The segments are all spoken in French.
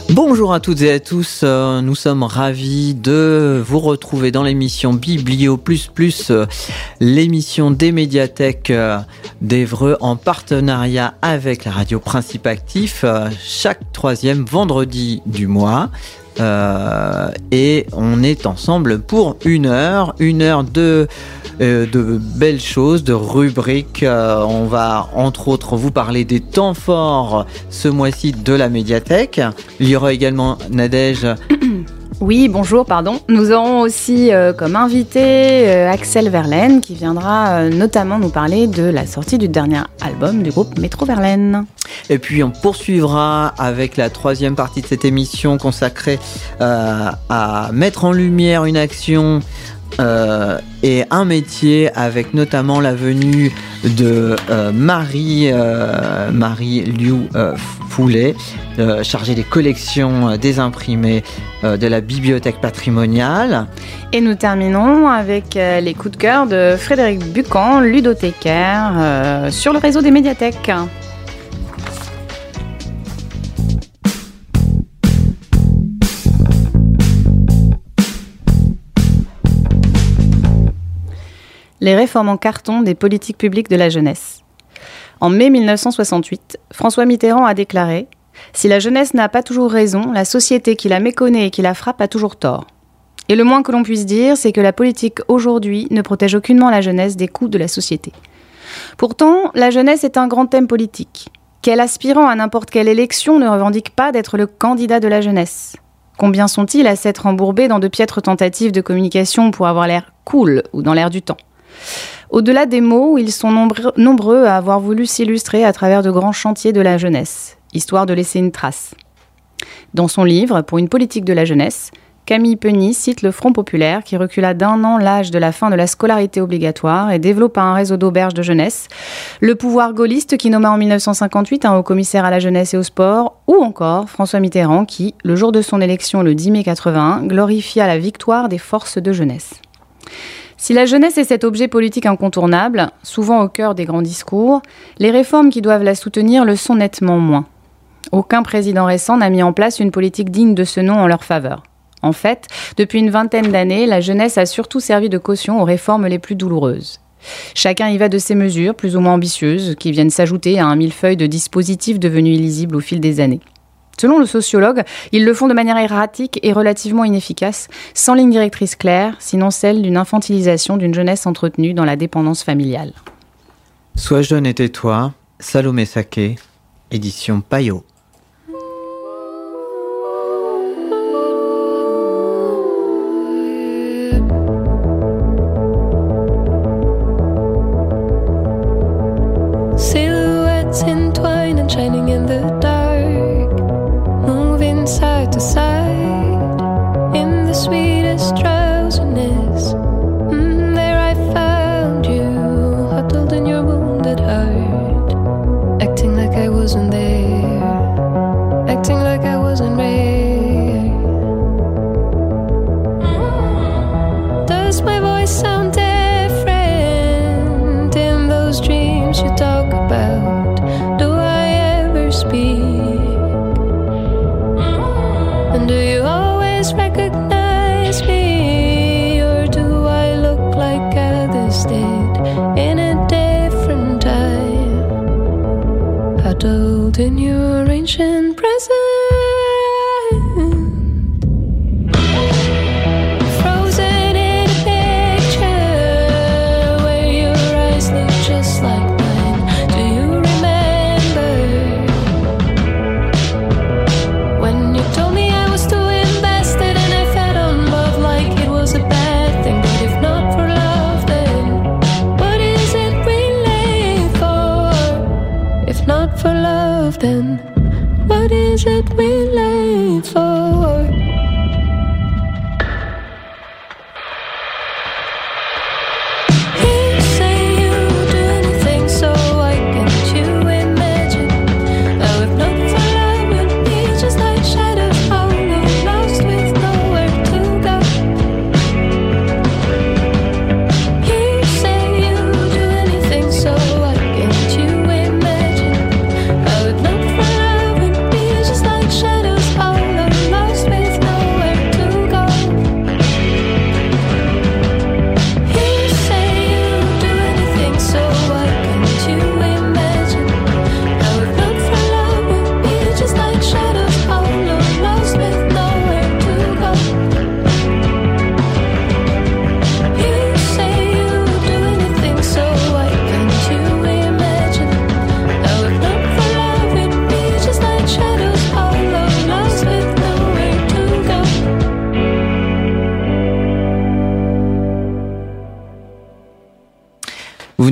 Bonjour à toutes et à tous, nous sommes ravis de vous retrouver dans l'émission Biblio++, l'émission des médiathèques d'Évreux en partenariat avec la radio Principe Actif, chaque troisième vendredi du mois. Et on est ensemble pour une heure de belles choses, de rubriques. On va entre autres vous parler des temps forts ce mois-ci de la médiathèque. Il y aura également Nadège. Oui, bonjour, pardon. Nous aurons aussi comme invité Axel Verlaine qui viendra notamment nous parler de la sortie du dernier album du groupe Métro Verlaine. Et puis on poursuivra avec la troisième partie de cette émission consacrée à mettre en lumière une action et un métier avec notamment la venue de Marie Liu Foulet, chargée des collections des imprimés de la bibliothèque patrimoniale. Et nous terminons avec les coups de cœur de Frédéric Buchan, ludothécaire, sur le réseau des médiathèques. Les réformes en carton des politiques publiques de la jeunesse. En mai 1968, François Mitterrand a déclaré « Si la jeunesse n'a pas toujours raison, la société qui la méconnaît et qui la frappe a toujours tort. » Et le moins que l'on puisse dire, c'est que la politique aujourd'hui ne protège aucunement la jeunesse des coups de la société. Pourtant, la jeunesse est un grand thème politique. Quel aspirant à n'importe quelle élection ne revendique pas d'être le candidat de la jeunesse ? Combien sont-ils à s'être embourbés dans de piètres tentatives de communication pour avoir l'air cool ou dans l'air du temps ? Au-delà des mots, ils sont nombreux à avoir voulu s'illustrer à travers de grands chantiers de la jeunesse, histoire de laisser une trace. Dans son livre « Pour une politique de la jeunesse », Camille Penny cite le Front populaire qui recula d'1 an l'âge de la fin de la scolarité obligatoire et développa un réseau d'auberges de jeunesse, le pouvoir gaulliste qui nomma en 1958 un haut-commissaire à la jeunesse et au sport, ou encore François Mitterrand qui, le jour de son élection le 10 mai 81, glorifia la victoire des forces de jeunesse. Si la jeunesse est cet objet politique incontournable, souvent au cœur des grands discours, les réformes qui doivent la soutenir le sont nettement moins. Aucun président récent n'a mis en place une politique digne de ce nom en leur faveur. En fait, depuis une vingtaine d'années, la jeunesse a surtout servi de caution aux réformes les plus douloureuses. Chacun y va de ses mesures, plus ou moins ambitieuses, qui viennent s'ajouter à un millefeuille de dispositifs devenus illisibles au fil des années. Selon le sociologue, ils le font de manière erratique et relativement inefficace, sans ligne directrice claire, sinon celle d'une infantilisation d'une jeunesse entretenue dans la dépendance familiale. Sois jeune et tais-toi, Salomé Saké, édition Payot. Silhouettes entwined and shining in the dark. Side to side, in the sweetest drowsiness, there I found you, huddled in your wounded heart, acting like I wasn't there, acting like I wasn't rare. Does my voice sound different in those dreams you talk about? Do I ever speak? And do you always recognize me? Or do I look like others did in a different time? Huddled in your ancient present, frozen in a picture where your eyes look just like mine. Do you remember when you told me for love, then what is it we live for?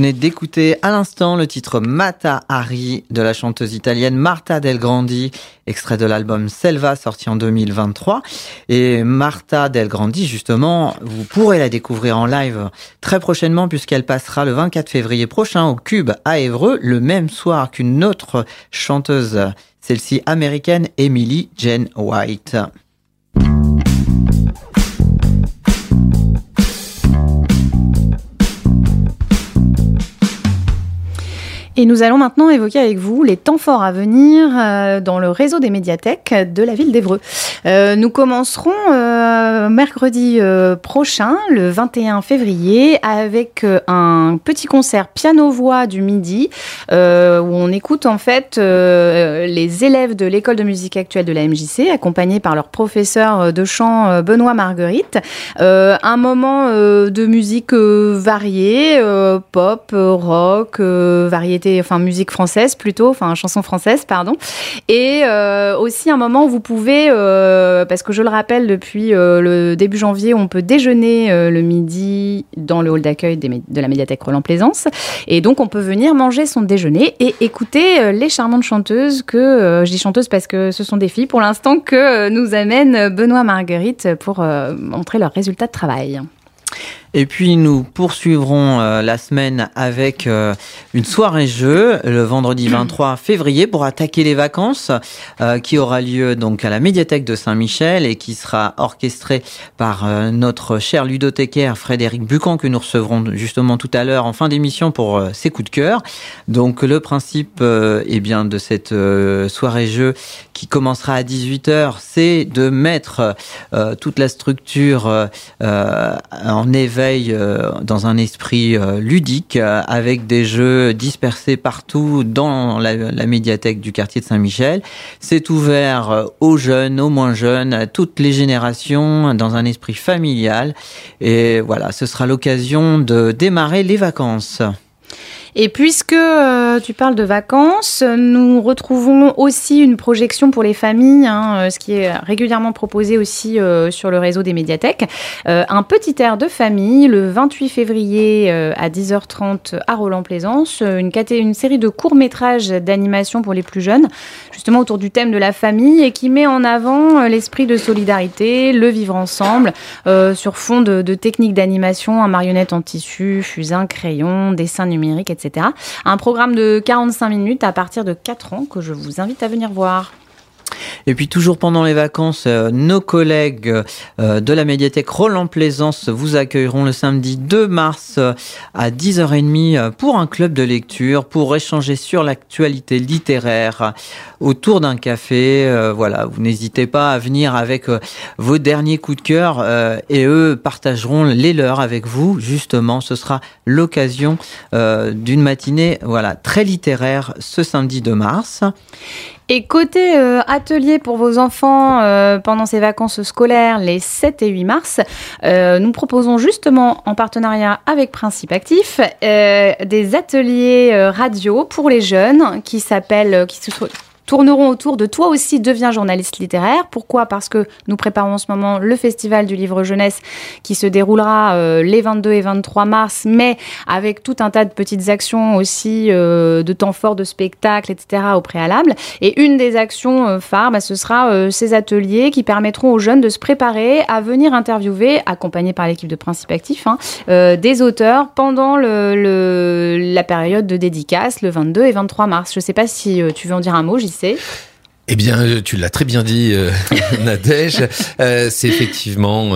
venez d'écouter à l'instant le titre Mata Hari de la chanteuse italienne Marta Del Grandi, extrait de l'album Selva sorti en 2023. Et Marta Del Grandi, justement, vous pourrez la découvrir en live très prochainement puisqu'elle passera le 24 février prochain au Cube à Évreux, le même soir qu'une autre chanteuse, celle-ci américaine, Emily Jane White. Et nous allons maintenant évoquer avec vous les temps forts à venir dans le réseau des médiathèques de la ville d'Évreux. Nous commencerons mercredi prochain, le 21 février, avec un petit concert piano-voix du midi, où on écoute en fait les élèves de l'école de musique actuelle de la MJC, accompagnés par leur professeur de chant Benoît Marguerite. Un moment de musique variée, pop, rock, variété, enfin musique française plutôt, enfin chanson française, pardon. Et aussi un moment où vous pouvez, parce que je le rappelle, depuis le début janvier, on peut déjeuner le midi dans le hall d'accueil de la médiathèque Roland-Plaisance. Et donc on peut venir manger son déjeuner et écouter les charmantes chanteuses je dis chanteuses parce que ce sont des filles pour l'instant, que nous amène Benoît Marguerite pour montrer leurs résultats de travail. Et puis nous poursuivrons la semaine avec une soirée jeu le vendredi 23 février pour attaquer les vacances qui aura lieu donc à la médiathèque de Saint-Michel et qui sera orchestrée par notre cher ludothécaire Frédéric Bucan, que nous recevrons justement tout à l'heure en fin d'émission pour ses coups de cœur. Donc le principe de cette soirée jeu qui commencera à 18h, c'est de mettre toute la structure en éveil dans un esprit ludique, avec des jeux dispersés partout dans la médiathèque du quartier de Saint-Michel. C'est ouvert aux jeunes, aux moins jeunes, à toutes les générations, dans un esprit familial. Et voilà, ce sera l'occasion de démarrer les vacances. Et puisque tu parles de vacances, nous retrouvons aussi une projection pour les familles, ce qui est régulièrement proposé aussi sur le réseau des médiathèques. Un petit air de famille, le 28 février à 10h30 à Roland-Plaisance, une série de courts-métrages d'animation pour les plus jeunes, justement autour du thème de la famille, et qui met en avant l'esprit de solidarité, le vivre ensemble, sur fond de techniques d'animation, en marionnettes en tissu, fusain, crayon, dessin numérique, etc. Un programme de 45 minutes à partir de 4 ans que je vous invite à venir voir. Et puis toujours pendant les vacances, nos collègues de la médiathèque Roland-Plaisance vous accueilleront le samedi 2 mars à 10h30 pour un club de lecture, pour échanger sur l'actualité littéraire autour d'un café. Voilà, vous n'hésitez pas à venir avec vos derniers coups de cœur et eux partageront les leurs avec vous. Justement, ce sera l'occasion d'une matinée très littéraire ce samedi 2 mars. Et côté atelier pour vos enfants pendant ces vacances scolaires, les 7 et 8 mars, nous proposons justement en partenariat avec Principe Actif des ateliers radio pour les jeunes qui tourneront autour de Toi aussi deviens journaliste littéraire. Pourquoi ? Parce que nous préparons en ce moment le festival du livre jeunesse qui se déroulera les 22 et 23 mars, mais avec tout un tas de petites actions aussi, de temps forts, de spectacles, etc. au préalable. Et une des actions phares, ce sera ces ateliers qui permettront aux jeunes de se préparer à venir interviewer, accompagnés par l'équipe de Principe Actif, des auteurs pendant la période de dédicace, le 22 et 23 mars. Je ne sais pas si tu veux en dire un mot, JC. Eh bien, tu l'as très bien dit, Nadège. C'est effectivement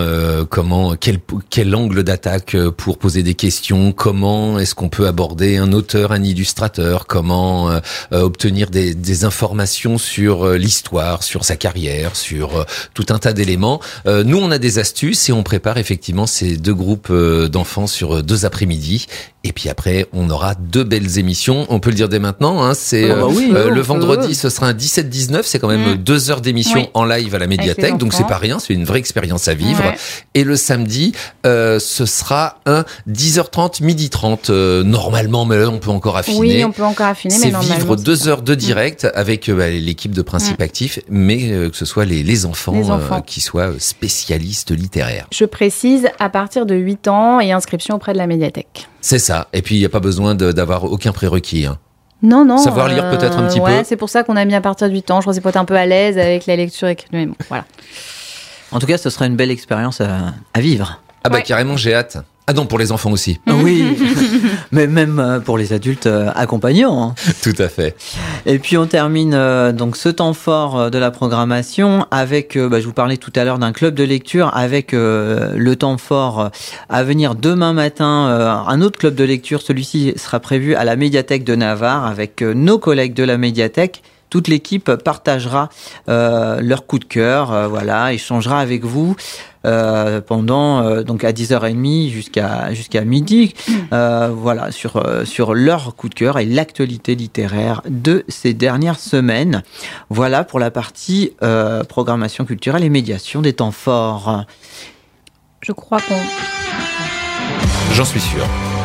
quel angle d'attaque pour poser des questions. Comment est-ce qu'on peut aborder un auteur, un illustrateur ? Comment obtenir des informations sur l'histoire, sur sa carrière, sur tout un tas d'éléments. Nous, on a des astuces et on prépare effectivement ces 2 groupes d'enfants sur 2 après-midi. Et puis après, on aura 2 belles émissions. On peut le dire dès maintenant. C'est le vendredi, ce sera un 17-19. C'est quand même 2 heures d'émission en live à la médiathèque. Donc c'est pas rien. C'est une vraie expérience à vivre. Ouais. Et le samedi, ce sera un 10h30, 12h30 normalement. Mais là, on peut encore affiner. Oui, on peut encore affiner. C'est mais normalement, vivre 2 heures de direct avec l'équipe de Principe Actif, mais que ce soit les enfants qui soient spécialistes littéraires. Je précise, à partir de 8 ans et inscription auprès de la médiathèque. C'est ça. Et puis, il n'y a pas besoin d'avoir aucun prérequis. Hein. Non. Savoir lire peut-être un petit peu. Ouais, c'est pour ça qu'on a mis à partir du 8 ans. Je pensais pas être un peu à l'aise avec la lecture écrite. Mais bon, voilà. En tout cas, ce sera une belle expérience à vivre. Ah bah Ouais. carrément, j'ai hâte. Ah non, pour les enfants aussi. Oui, mais même pour les adultes accompagnants. Hein. Tout à fait. Et puis on termine donc ce temps fort de la programmation avec, je vous parlais tout à l'heure d'un club de lecture, avec le temps fort à venir demain matin, un autre club de lecture. Celui-ci sera prévu à la médiathèque de Navarre avec nos collègues de la médiathèque. Toute l'équipe partagera leur coup de cœur, échangera avec vous pendant donc à 10h30 jusqu'à midi, sur leur coup de cœur et l'actualité littéraire de ces dernières semaines. Voilà pour la partie programmation culturelle et médiation des temps forts. Je crois qu'on... J'en suis sûr.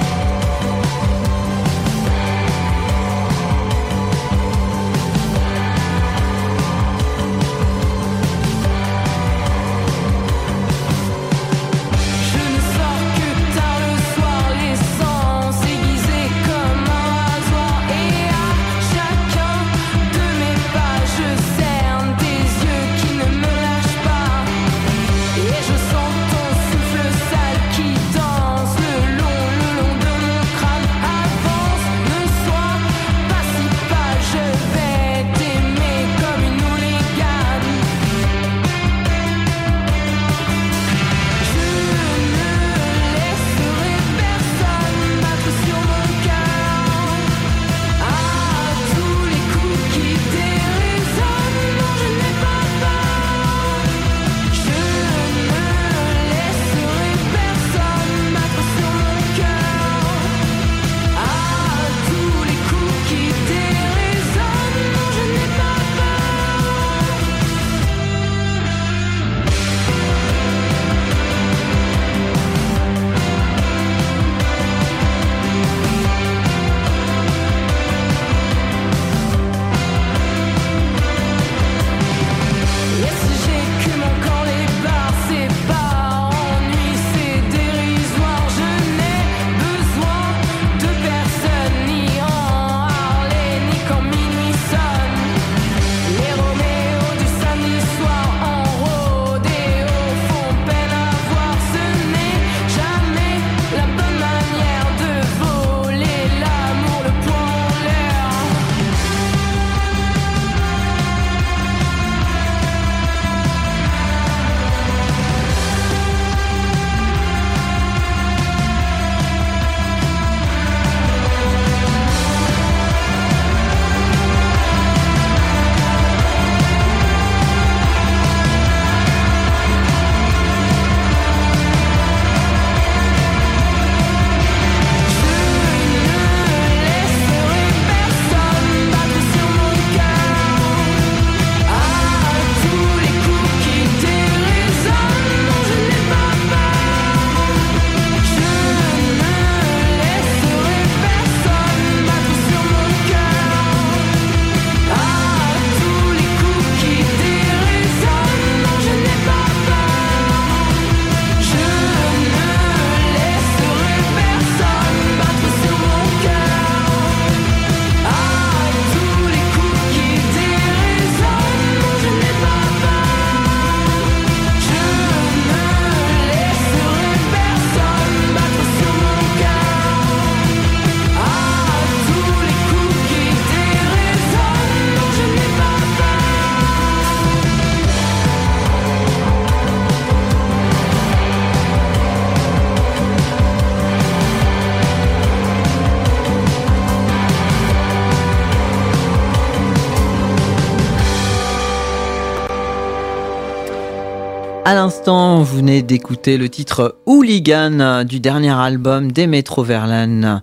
À l'instant, vous venez d'écouter le titre Hooligan du dernier album des Métro Verlaine.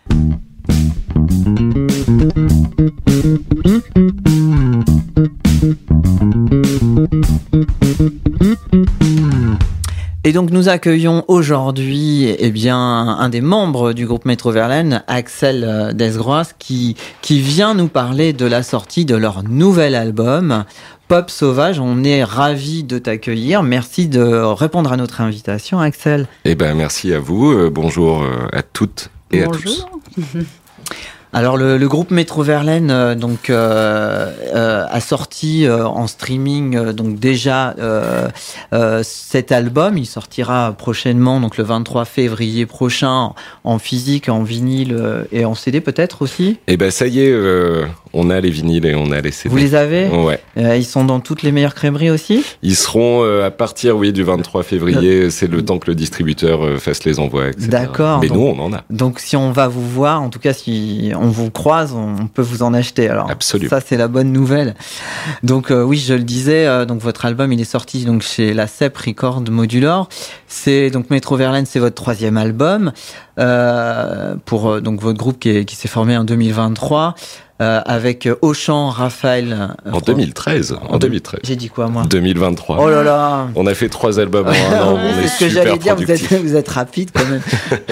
Et donc nous accueillons aujourd'hui un des membres du groupe Métro Verlaine, Axel Desgroas, qui vient nous parler de la sortie de leur nouvel album Pop Sauvage. On est ravis de t'accueillir. Merci de répondre à notre invitation, Axel. Eh ben merci à vous. Bonjour à toutes et Bonjour. à tous. Alors le groupe Métro Verlaine a sorti en streaming donc déjà cet album. Il sortira prochainement, donc le 23 février prochain, en physique, en vinyle et en CD peut-être aussi. Et ben ça y est, on a les vinyles et on a les CD. Vous les avez ? Ouais. Ils sont dans toutes les meilleures crèmeries aussi ? Ils seront à partir du 23 février. C'est le temps que le distributeur fasse les envois, etc. D'accord. Mais donc, nous, on en a. Donc si on va vous voir, en tout cas si on vous croise, on peut vous en acheter. Alors Absolument. ça c'est la bonne nouvelle. Donc oui, je le disais, donc votre album il est sorti donc chez la CEP Record Modular. C'est donc Métro Verlaine, c'est votre 3e album pour donc votre groupe qui s'est formé en 2023 avec Auchan, Raphaël. En 2013. En 2013. J'ai dit quoi moi ? 2023. Oh là là. On a fait 3 albums en un an. On est C'est ce que super j'allais dire. productifs. Vous êtes rapide quand même.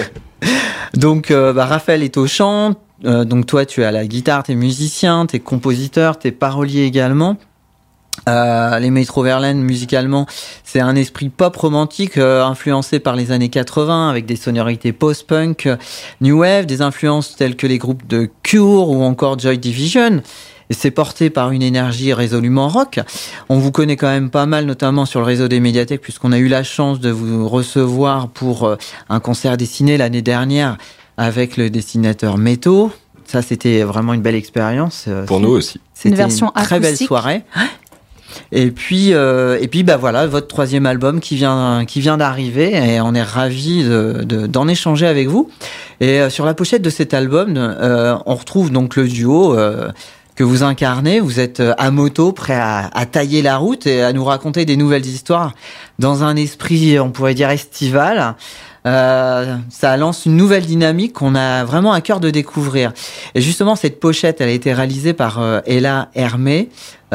Donc Raphaël est au chant. Donc toi, tu es à la guitare, t'es musicien, t'es compositeur, t'es parolier également. Les Métro Verlaine, musicalement, c'est un esprit pop romantique influencé par les années 80 avec des sonorités post-punk, new wave, des influences telles que les groupes de Cure ou encore Joy Division. Et c'est porté par une énergie résolument rock. On vous connaît quand même pas mal, notamment sur le réseau des médiathèques, puisqu'on a eu la chance de vous recevoir pour un concert dessiné l'année dernière avec le dessinateur Métaux. Ça, c'était vraiment une belle expérience. Pour nous aussi. C'était Une version très belle acoustique. soirée. Et puis bah voilà, votre 3e album qui vient d'arriver et on est ravis d'en échanger avec vous. Et sur la pochette de cet album, on retrouve donc le duo que vous incarnez. Vous êtes à moto, prêt à tailler la route et à nous raconter des nouvelles histoires dans un esprit, on pourrait dire, estival. Ça lance une nouvelle dynamique qu'on a vraiment à cœur de découvrir. Et justement, cette pochette, elle a été réalisée par Ella Hermé.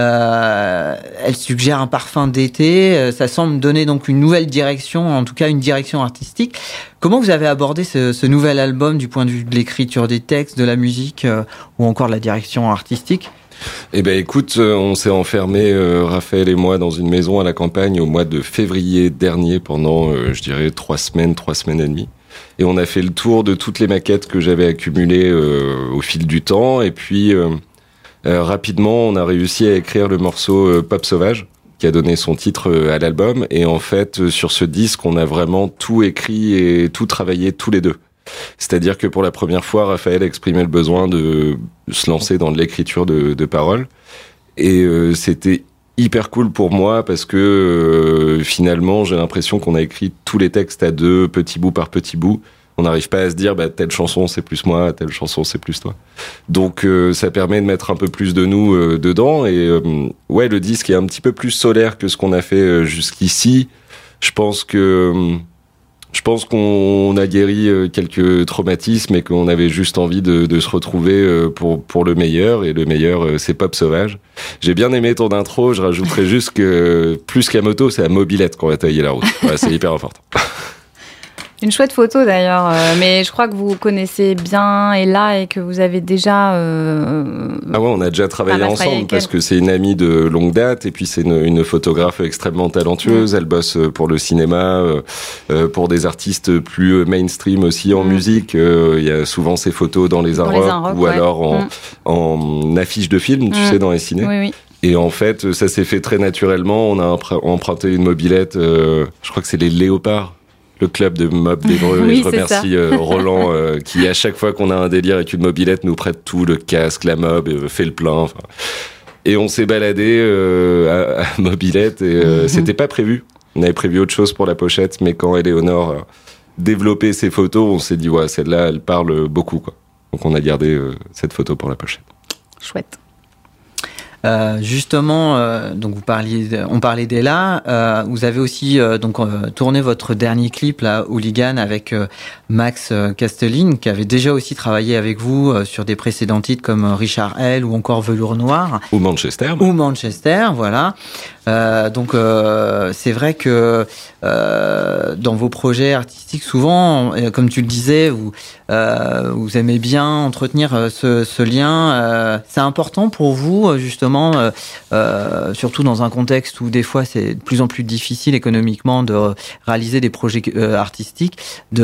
Elle suggère un parfum d'été. Ça semble donner donc une nouvelle direction, en tout cas une direction artistique. Comment vous avez abordé ce nouvel album du point de vue de l'écriture des textes, de la musique ou encore de la direction artistique ? Eh ben écoute, on s'est enfermés, Raphaël et moi, dans une maison à la campagne au mois de février dernier pendant, je dirais, 3 semaines et demie. Et on a fait le tour de toutes les maquettes que j'avais accumulées au fil du temps. Et puis, rapidement, on a réussi à écrire le morceau Pop Sauvage, qui a donné son titre à l'album. Et en fait, sur ce disque, on a vraiment tout écrit et tout travaillé tous les deux. C'est-à-dire que pour la première fois, Raphaël exprimait le besoin de se lancer dans l'écriture de paroles. Et c'était hyper cool pour moi parce que finalement, j'ai l'impression qu'on a écrit tous les textes à deux, petit bout par petit bout. On n'arrive pas à se dire, telle chanson c'est plus moi, telle chanson c'est plus toi. Donc ça permet de mettre un peu plus de nous dedans. Et ouais, le disque est un petit peu plus solaire que ce qu'on a fait jusqu'ici. Je pense qu'on a guéri quelques traumatismes et qu'on avait juste envie de se retrouver pour le meilleur. Et le meilleur, c'est Pop Sauvage. J'ai bien aimé ton intro. Je rajouterais juste que plus qu'à moto, c'est à mobilette qu'on va tailler la route. Ouais, c'est hyper important. Une chouette photo d'ailleurs, mais je crois que vous connaissez bien Ella et que vous avez déjà... Ah ouais, on a déjà travaillé ensemble avec parce elle. que c'est une amie de longue date et puis c'est une photographe extrêmement talentueuse. Elle bosse pour le cinéma, pour des artistes plus mainstream aussi en musique. Il y a souvent ses photos dans les Inrocks ou alors en affiches de films, tu sais, dans les ciné. Oui, oui. Et en fait, ça s'est fait très naturellement. On a emprunté une mobilette, je crois que c'est les Léopards, le club de mob d'Évreux. Oui, et je remercie Roland qui, à chaque fois qu'on a un délire avec une mobilette, nous prête tout, le casque, la mob, fait le plein. Enfin. Et on s'est baladé à mobilette et c'était pas prévu. On avait prévu autre chose pour la pochette, mais quand Éléonore a développé ses photos, on s'est dit, ouais, celle-là, elle parle beaucoup, quoi. Donc on a gardé cette photo pour la pochette. Chouette. Justement, donc on parlait d'Ella. Vous avez aussi tourné votre dernier clip là, Hooligan, avec Max Casteline, qui avait déjà aussi travaillé avec vous sur des précédents titres comme Richard L ou encore Velours Noir. Ou Manchester. Voilà. Donc c'est vrai que dans vos projets artistiques, souvent, comme tu le disais, vous aimez bien entretenir ce lien. C'est important pour vous, justement, surtout dans un contexte où des fois c'est de plus en plus difficile économiquement de réaliser des projets artistiques,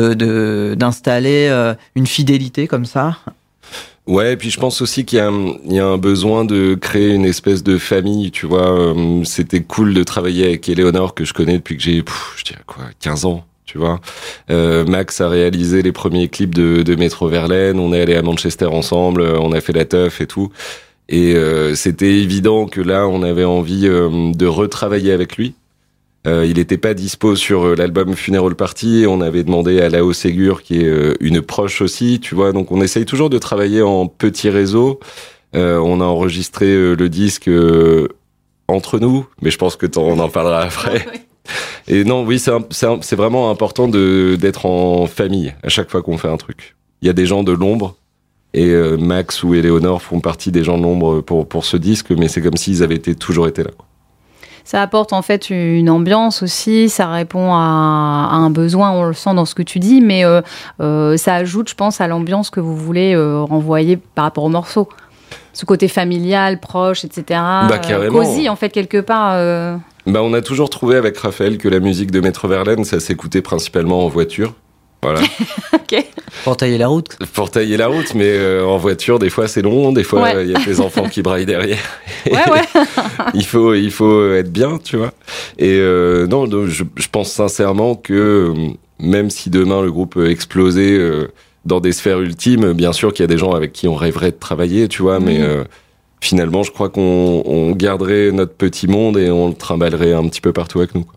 d'installer une fidélité comme ça. Ouais, et puis je pense aussi qu'il y a un besoin de créer une espèce de famille, tu vois. C'était cool de travailler avec Éléonore, que je connais depuis que j'ai, je dirais quoi, 15 ans, tu vois. Max a réalisé les premiers clips de Metro Verlaine, on est allé à Manchester ensemble, on a fait la teuf et tout. Et c'était évident que là, on avait envie de retravailler avec lui. Il était pas dispo sur l'album Funeral Party. On avait demandé à Lao Ségur, qui est une proche aussi, tu vois. Donc on essaye toujours de travailler en petit réseau. On a enregistré le disque entre nous, mais je pense que on en parlera après. Et non, oui, c'est vraiment important d'être en famille à chaque fois qu'on fait un truc. Il y a des gens de l'ombre. Et Max ou Éléonore font partie des gens de l'ombre pour ce disque, mais c'est comme s'ils avaient toujours été là, quoi. Ça apporte en fait une ambiance aussi, ça répond à un besoin, on le sent dans ce que tu dis, mais ça ajoute, je pense, à l'ambiance que vous voulez renvoyer par rapport au morceau. Ce côté familial, proche, etc. Bah, carrément. Cosy, en fait, quelque part. Bah, on a toujours trouvé avec Raphaël que la musique de Metro Verlaine, ça s'écoutait principalement en voiture. Voilà. Ok. Pour tailler la route. Pour tailler la route, mais en voiture, des fois c'est long, des fois il y a tes enfants qui braillent derrière. Ouais. il faut être bien, tu vois. Et non, je pense sincèrement que même si demain le groupe explosait dans des sphères ultimes, bien sûr qu'il y a des gens avec qui on rêverait de travailler, tu vois, mais finalement, je crois qu'on garderait notre petit monde et on le trimballerait un petit peu partout avec nous, quoi.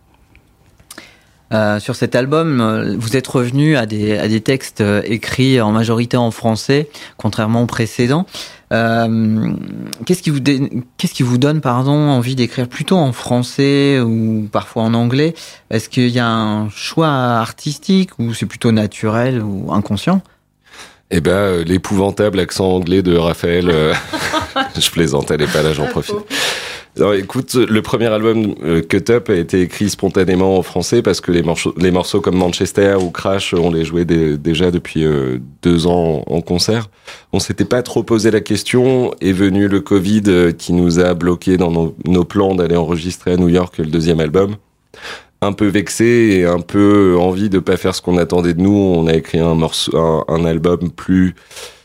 Sur cet album, vous êtes revenu à des textes écrits en majorité en français, contrairement au précédent. Qu'est-ce qui vous donne, envie d'écrire plutôt en français ou parfois en anglais ? Est-ce qu'il y a un choix artistique ou c'est plutôt naturel ou inconscient ? Eh ben, l'épouvantable accent anglais de Raphaël. Je plaisante, elle est pas là, j'en profite. Alors, écoute, le premier album Cut Up a été écrit spontanément en français parce que les morceaux comme Manchester ou Crash, on les jouait déjà depuis 2 ans en concert. On s'était pas trop posé la question. Est venu le Covid qui nous a bloqué dans nos plans d'aller enregistrer à New York le deuxième album. Un peu vexé et un peu envie de pas faire ce qu'on attendait de nous. On a écrit un album plus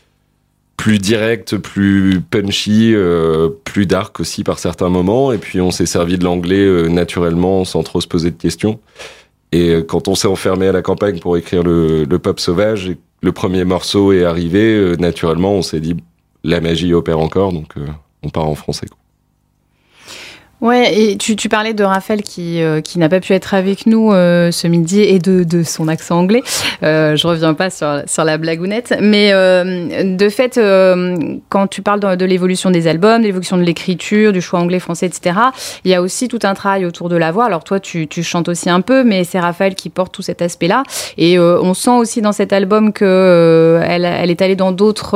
direct, plus punchy, plus dark aussi par certains moments. Et puis on s'est servi de l'anglais naturellement, sans trop se poser de questions. Et quand on s'est enfermé à la campagne pour écrire le pop sauvage, et le premier morceau est arrivé, naturellement on s'est dit la magie opère encore, donc on part en français, quoi. Ouais, et tu parlais de Raphaël qui n'a pas pu être avec nous ce midi et de son accent anglais. Je reviens pas sur la blagounette, mais de fait, quand tu parles de l'évolution des albums, de l'évolution de l'écriture, du choix anglais, français, etc., il y a aussi tout un travail autour de la voix. Alors toi, tu chantes aussi un peu, mais c'est Raphaël qui porte tout cet aspect-là. Et on sent aussi dans cet album que elle est allée dans d'autres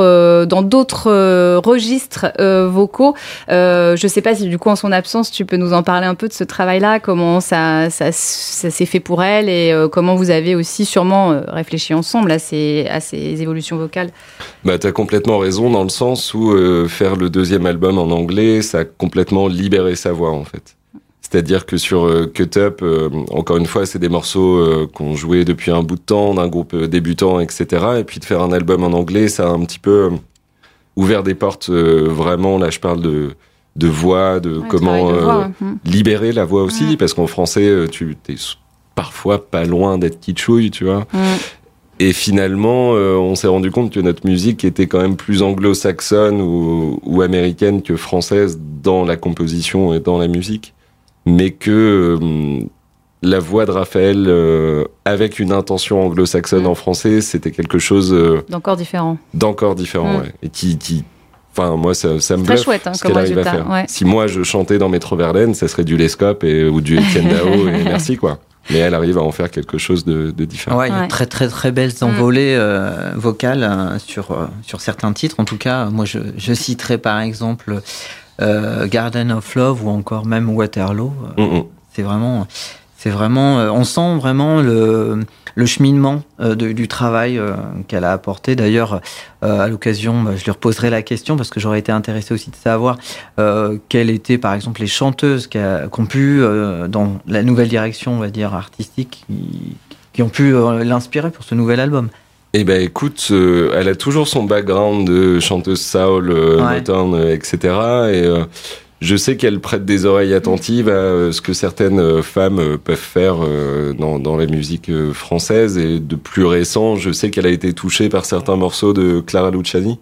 registres vocaux. Je sais pas si du coup en son absence tu peux nous en parler un peu de ce travail-là, comment ça s'est fait pour elle et comment vous avez aussi sûrement réfléchi ensemble à ces évolutions vocales. Bah, t'as complètement raison dans le sens où faire le deuxième album en anglais, ça a complètement libéré sa voix en fait. C'est-à-dire que sur Cut Up, encore une fois, c'est des morceaux qu'on jouait depuis un bout de temps, d'un groupe débutant, etc. Et puis de faire un album en anglais, ça a un petit peu ouvert des portes vraiment, là je parle de voix, comment libérer la voix aussi, parce qu'en français, tu t'es parfois pas loin d'être kitschouille, tu vois. Et finalement, on s'est rendu compte que notre musique était quand même plus anglo-saxonne ou américaine que française dans la composition et dans la musique, mais que la voix de Raphaël avec une intention anglo-saxonne en français, c'était quelque chose d'encore différent. Ouais. Et qui enfin, moi, ça me bluffe chouette, ce qu'elle arrive à faire. Ouais. Si moi, je chantais dans Metro Verlaine, ça serait du Lescope ou du Étienne Dao et merci, quoi. Mais elle arrive à en faire quelque chose de différent. Ouais, il y a de très, très, très belles envolées vocales sur certains titres. En tout cas, moi, je citerai par exemple Garden of Love ou encore même Waterloo. C'est vraiment, on sent vraiment le cheminement du travail qu'elle a apporté. D'ailleurs, à l'occasion, je lui reposerai la question parce que j'aurais été intéressé aussi de savoir quelles étaient, par exemple, les chanteuses qui ont pu, dans la nouvelle direction, on va dire, artistique, qui ont pu l'inspirer pour ce nouvel album. Eh ben écoute, elle a toujours son background de chanteuse soul, Motown, etc. Et je sais qu'elle prête des oreilles attentives à ce que certaines femmes peuvent faire dans la musique française. Et de plus récent, je sais qu'elle a été touchée par certains morceaux de Clara Luciani,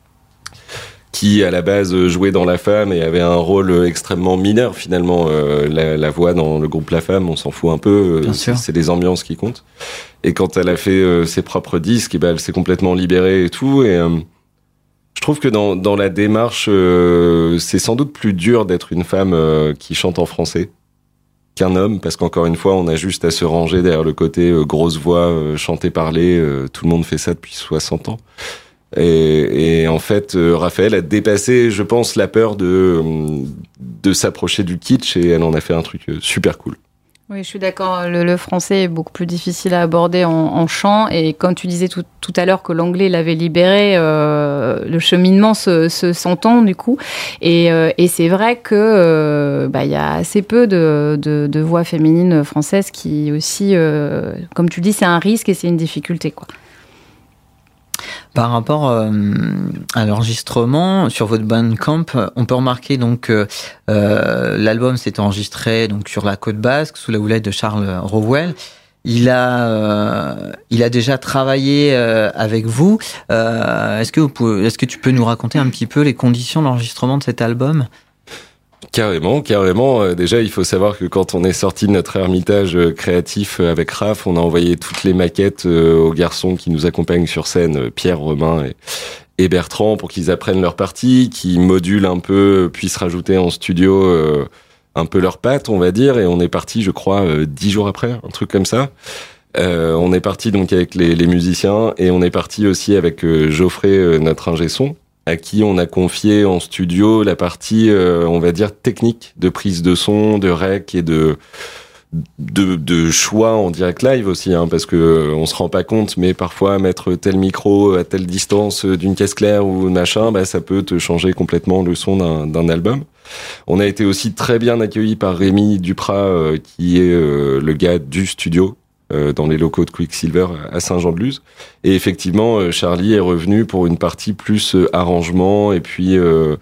qui à la base jouait dans La Femme et avait un rôle extrêmement mineur finalement. La voix dans le groupe La Femme, on s'en fout un peu. C'est les ambiances qui comptent. Et quand elle a fait ses propres disques, elle s'est complètement libérée et tout. Et je trouve que dans la démarche, c'est sans doute plus dur d'être une femme qui chante en français qu'un homme, parce qu'encore une fois, on a juste à se ranger derrière le côté grosse voix, chanter, parler. Tout le monde fait ça depuis 60 ans. Et en fait, Raphaël a dépassé, je pense, la peur de s'approcher du kitsch, et elle en a fait un truc super cool. Oui, je suis d'accord. Le français est beaucoup plus difficile à aborder en chant. Et comme tu disais tout à l'heure que l'anglais l'avait libéré, le cheminement se s'entend du coup. Et c'est vrai que y a assez peu de voix féminines françaises qui aussi, comme tu dis, c'est un risque et c'est une difficulté, quoi. Par rapport à l'enregistrement sur votre Bandcamp, on peut remarquer donc que l'album s'est enregistré donc sur la Côte Basque sous la houlette de Charles Rowell. Il a déjà travaillé avec vous. Est-ce que tu peux nous raconter un petit peu les conditions d'enregistrement de cet album ? Carrément. Déjà, il faut savoir que quand on est sorti de notre ermitage créatif avec Raph, on a envoyé toutes les maquettes aux garçons qui nous accompagnent sur scène, Pierre, Romain et Bertrand, pour qu'ils apprennent leur partie, qu'ils modulent un peu, puissent rajouter en studio un peu leur patte, on va dire. Et on est parti, je crois, 10 jours après, un truc comme ça. On est parti donc avec les musiciens, et on est parti aussi avec Geoffrey, notre ingé son, à qui on a confié en studio la partie, on va dire, technique, de prise de son, de rec et de choix en direct live aussi, parce que on se rend pas compte, mais parfois mettre tel micro à telle distance d'une caisse claire ou machin, ça peut te changer complètement le son d'un album. On a été aussi très bien accueillis par Rémi Duprat, qui est le gars du studio, dans les locaux de Quicksilver à Saint-Jean-de-Luz. Et effectivement, Charlie est revenu pour une partie plus arrangement et puis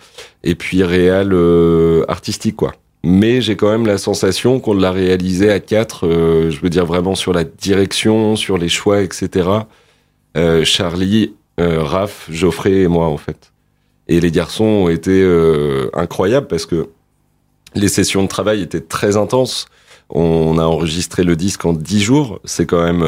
réal artistique, quoi. Mais j'ai quand même la sensation qu'on l'a réalisé à 4, je veux dire vraiment sur la direction, sur les choix, etc. Charlie, Raph, Geoffrey et moi, en fait. Et les garçons ont été incroyables parce que les sessions de travail étaient très intenses. On a enregistré le disque en 10 jours. C'est quand même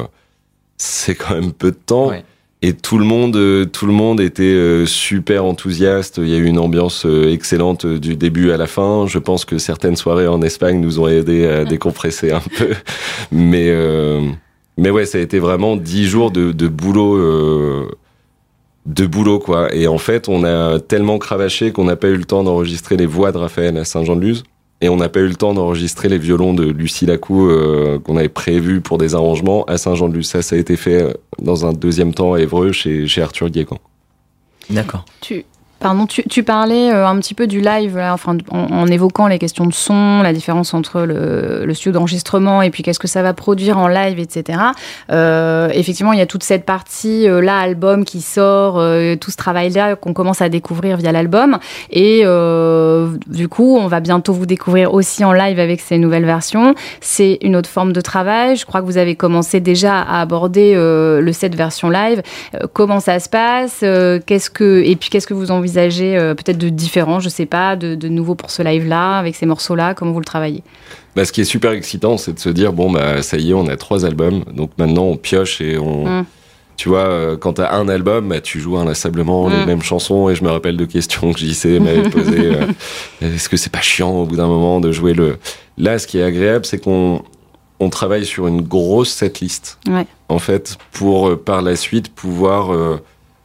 peu de temps. Ouais. Et tout le monde était super enthousiaste. Il y a eu une ambiance excellente du début à la fin. Je pense que certaines soirées en Espagne nous ont aidé à décompresser un peu. Mais ouais, ça a été vraiment 10 jours de boulot. De boulot, quoi. Et en fait, on a tellement cravaché qu'on n'a pas eu le temps d'enregistrer les voix de Raphaël à Saint-Jean-de-Luz. Et on n'a pas eu le temps d'enregistrer les violons de Lucie Lacou qu'on avait prévus pour des arrangements à Saint-Jean-de-Luz. Ça a été fait dans un deuxième temps à Évreux chez Arthur Guécan. D'accord. Tu parlais un petit peu du live, là, enfin, en évoquant les questions de son, la différence entre le studio d'enregistrement et puis qu'est-ce que ça va produire en live, etc. Effectivement, il y a toute cette partie, là, album qui sort, tout ce travail-là qu'on commence à découvrir via l'album. Et du coup, on va bientôt vous découvrir aussi en live avec ces nouvelles versions. C'est une autre forme de travail. Je crois que vous avez commencé déjà à aborder le set version live. Comment ça se passe ? Qu'est-ce que vous envisagez peut-être de différent, je sais pas, de nouveau pour ce live-là, avec ces morceaux-là, comment vous le travaillez ? Ce qui est super excitant, c'est de se dire, ça y est, on a 3 albums, donc maintenant on pioche et on... Tu vois, quand t'as un album, tu joues inlassablement les mêmes chansons, et je me rappelle de questions que JC m'avait posées. Est-ce que c'est pas chiant au bout d'un moment de jouer le... Là, ce qui est agréable, c'est qu'on travaille sur une grosse setlist, en fait, pour par la suite pouvoir...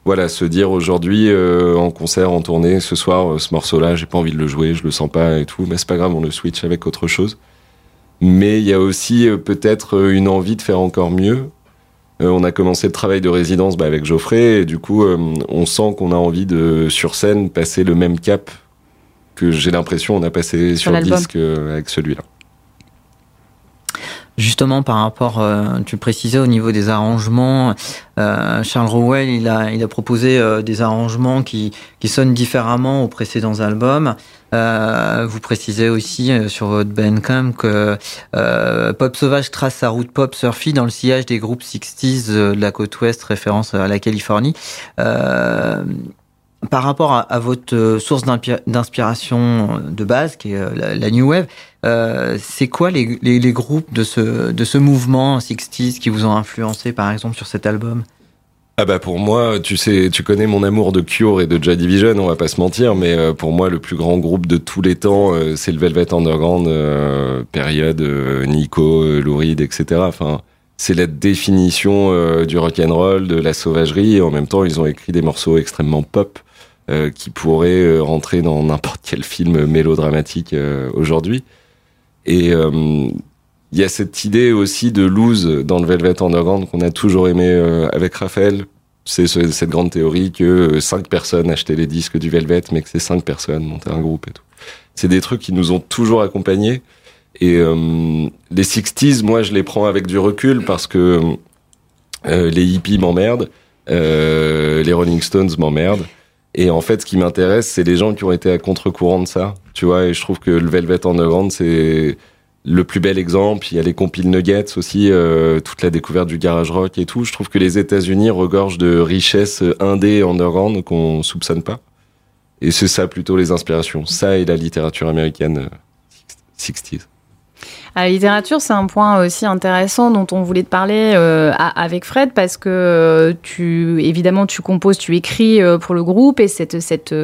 Voilà, se dire aujourd'hui en concert, en tournée, ce soir, ce morceau-là, j'ai pas envie de le jouer, je le sens pas et tout, mais c'est pas grave, on le switch avec autre chose. Mais il y a aussi peut-être une envie de faire encore mieux. On a commencé le travail de résidence avec Geoffrey, et du coup, on sent qu'on a envie de, sur scène, passer le même cap que j'ai l'impression on a passé sur le disque avec celui-là. Justement, par rapport, tu précisais au niveau des arrangements, Charles Rowell, il a proposé des arrangements qui sonnent différemment aux précédents albums. Vous précisez aussi sur votre Bandcamp que Pop Sauvage trace sa route pop surfie dans le sillage des groupes 60s de la côte ouest, référence à la Californie. Par rapport à votre source d'inspiration de base, qui est la New Wave, c'est quoi les groupes de ce mouvement 60s qui vous ont influencé, par exemple, sur cet album ? Ah bah pour moi, tu connais mon amour de Cure et de Joy Division, on va pas se mentir, mais pour moi le plus grand groupe de tous les temps, c'est le Velvet Underground, période Nico, Lou Reed, etc. Enfin, c'est la définition du rock'n'roll, de la sauvagerie, et en même temps ils ont écrit des morceaux extrêmement pop qui pourraient rentrer dans n'importe quel film mélodramatique aujourd'hui. Et il y a cette idée aussi de loose dans le Velvet Underground qu'on a toujours aimé avec Raphaël. C'est cette grande théorie que 5 personnes achetaient les disques du Velvet, mais que ces 5 personnes montaient un groupe et tout. C'est des trucs qui nous ont toujours accompagnés. Et les 60s, moi, je les prends avec du recul parce que les hippies m'emmerdent, les Rolling Stones m'emmerdent. Et en fait, ce qui m'intéresse, c'est les gens qui ont été à contre-courant de ça. Tu vois, et je trouve que le Velvet Underground, c'est le plus bel exemple. Il y a les compiles Nuggets aussi, toute la découverte du garage rock et tout. Je trouve que les États-Unis regorgent de richesses indé et underground qu'on soupçonne pas. Et c'est ça plutôt les inspirations. Ça et la littérature américaine 60s. La littérature, c'est un point aussi intéressant dont on voulait te parler avec Fred, parce que évidemment, tu composes, tu écris pour le groupe, et cette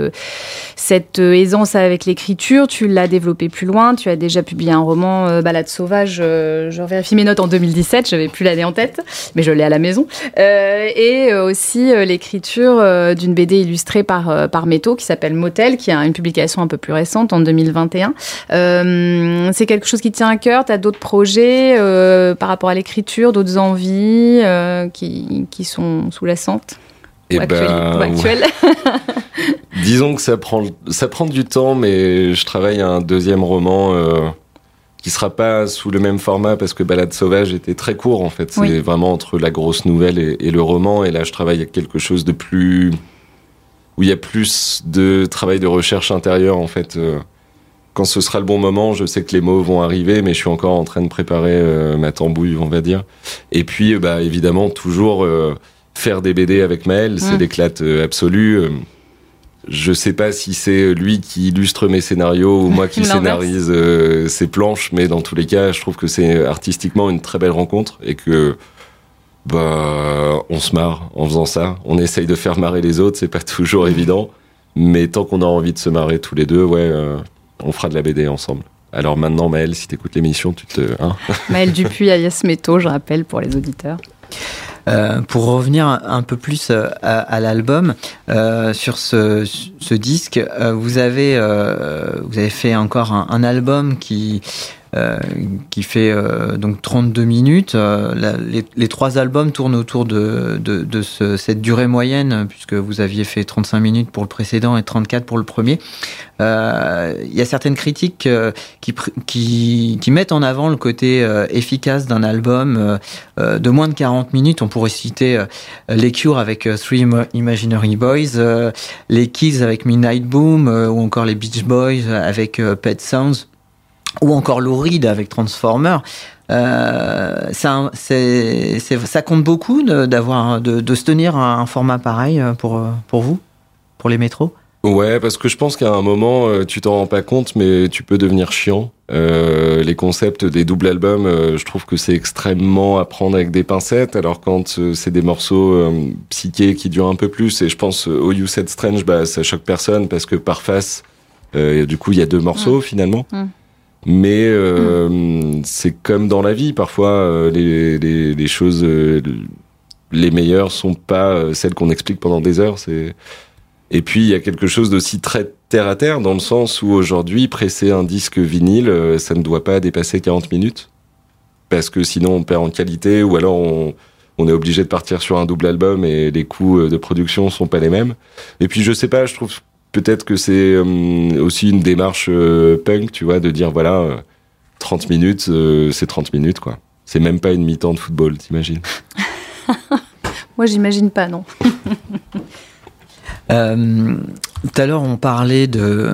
aisance avec l'écriture, tu l'as développée plus loin. Tu as déjà publié un roman, Balade sauvage. Je revérifie mes notes en 2017, j'avais plus l'année en tête, mais je l'ai à la maison. Et aussi l'écriture d'une BD illustrée par Métaux qui s'appelle Motel, qui a une publication un peu plus récente en 2021. C'est quelque chose qui tient à cœur. Tu as d'autres projets par rapport à l'écriture, d'autres envies qui sont sous-jacentes ou actuelles. Disons que ça prend du temps, mais je travaille à un deuxième roman qui sera pas sous le même format parce que Balade sauvage était très court en fait. C'est vraiment entre la grosse nouvelle et le roman, et là je travaille à quelque chose de plus où il y a plus de travail de recherche intérieure en fait. Quand ce sera le bon moment, je sais que les mots vont arriver, mais je suis encore en train de préparer ma tambouille, on va dire. Et puis, évidemment, toujours faire des BD avec Maël, c'est l'éclate absolue. Je sais pas si c'est lui qui illustre mes scénarios ou moi qui scénarise ses planches, mais dans tous les cas, je trouve que c'est artistiquement une très belle rencontre et que on se marre en faisant ça. On essaye de faire marrer les autres, c'est pas toujours évident, mais tant qu'on a envie de se marrer tous les deux, on fera de la BD ensemble. Alors maintenant, Maëlle, si t'écoutes l'émission, Maëlle Dupuis, alias Métaux, je rappelle pour les auditeurs. Pour revenir un peu plus à l'album, sur ce disque, vous avez fait encore un album qui fait donc 32 minutes. Les 3 albums tournent autour de cette durée moyenne, puisque vous aviez fait 35 minutes pour le précédent et 34 pour le premier. Il y a certaines critiques qui mettent en avant le côté efficace d'un album de moins de 40 minutes. On pourrait citer les Cure avec Three Imaginary Boys, les Kills avec Midnight Boom, ou encore les Beach Boys avec Pet Sounds, ou encore Lou Reed avec Transformer. Ça compte beaucoup de se tenir à un format pareil pour vous, pour les métros. Ouais, parce que je pense qu'à un moment, tu t'en rends pas compte, mais tu peux devenir chiant. Les concepts des doubles albums, je trouve que c'est extrêmement à prendre avec des pincettes, alors quand c'est des morceaux psychés qui durent un peu plus, et je pense au You Said Strange, ça choque personne, parce que par face, du coup, il y a 2 morceaux finalement. Mais c'est comme dans la vie, parfois les choses les meilleures sont pas celles qu'on explique pendant des heures. Et puis il y a quelque chose d'aussi très terre à terre, dans le sens où aujourd'hui presser un disque vinyle, ça ne doit pas dépasser 40 minutes, parce que sinon on perd en qualité, ou alors on est obligé de partir sur un double album et les coûts de production sont pas les mêmes. Et puis je sais pas, je trouve peut-être que c'est aussi une démarche punk, tu vois, de dire voilà, 30 minutes, c'est 30 minutes quoi. C'est même pas une mi-temps de football, t'imagines? Moi j'imagine pas, non. Tout à l'heure, on parlait de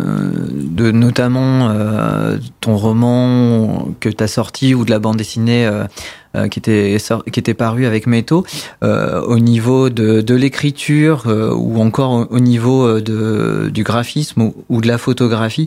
notamment ton roman que tu as sorti ou de la bande dessinée qui était parue avec Métaux. Au niveau de l'écriture ou encore au niveau du graphisme ou de la photographie,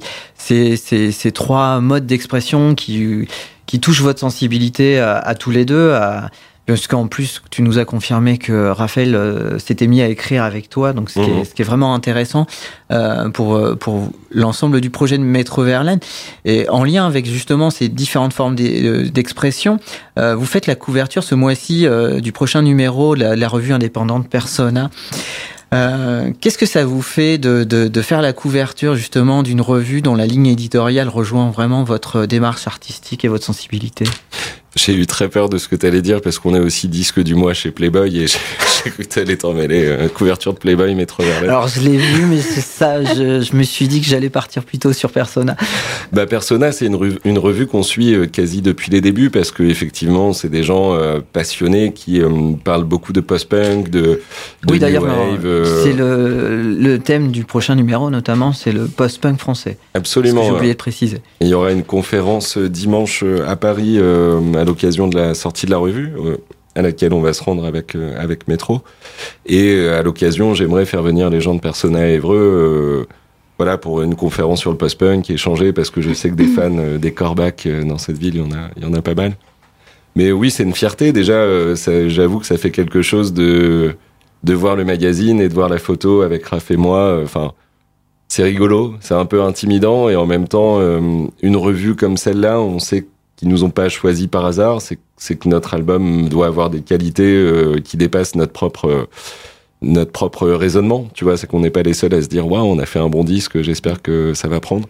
ces trois modes d'expression qui touchent votre sensibilité à tous les deux. Parce qu'en plus, tu nous as confirmé que Raphaël s'était mis à écrire avec toi, donc ce qui est vraiment intéressant pour l'ensemble du projet de Maître Verlaine. Et en lien avec justement ces différentes formes d'expression, vous faites la couverture ce mois-ci du prochain numéro de la revue indépendante Persona. Qu'est-ce que ça vous fait de faire la couverture justement d'une revue dont la ligne éditoriale rejoint vraiment votre démarche artistique et votre sensibilité? J'ai eu très peur de ce que t'allais dire parce qu'on est aussi disque du mois chez Playboy et j'ai cru que t'allais t'en mêler. Couverture de Playboy, Maître Verlaine. Alors je l'ai vu, mais c'est ça, je me suis dit que j'allais partir plutôt sur Persona. Bah Persona, c'est une revue qu'on suit quasi depuis les débuts parce que effectivement, c'est des gens passionnés qui parlent beaucoup de post-punk, de oui, d'ailleurs, new wave. C'est le thème du prochain numéro, notamment, c'est le post-punk français. Absolument. J'ai oublié de préciser. Et il y aura une conférence dimanche à Paris à l'occasion de la sortie de la revue, à laquelle on va se rendre avec Métro. Et à l'occasion, j'aimerais faire venir les gens de Persona à Évreux, voilà, pour une conférence sur le post-punk, échanger, parce que je sais que des fans des Corbac dans cette ville, il y en a pas mal. Mais oui, c'est une fierté. Déjà, j'avoue que ça fait quelque chose de voir le magazine et de voir la photo avec Raph et moi. Enfin, c'est rigolo, c'est un peu intimidant, et en même temps, une revue comme celle-là, on sait qu'ils nous ont pas choisi par hasard, c'est que notre album doit avoir des qualités qui dépassent notre propre raisonnement. Tu vois, c'est qu'on n'est pas les seuls à se dire waouh, on a fait un bon disque, j'espère que ça va prendre.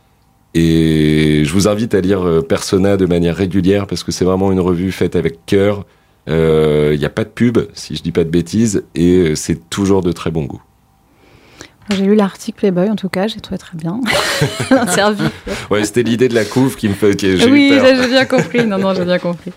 Et je vous invite à lire Persona de manière régulière parce que c'est vraiment une revue faite avec cœur. Il y a pas de pub, si je dis pas de bêtises, et c'est toujours de très bon goût. J'ai lu l'article Playboy, en tout cas, j'ai trouvé très bien. L'interview. Ouais, c'était l'idée de la couve qui me fait... Oui, j'ai bien compris. Non, j'ai bien compris.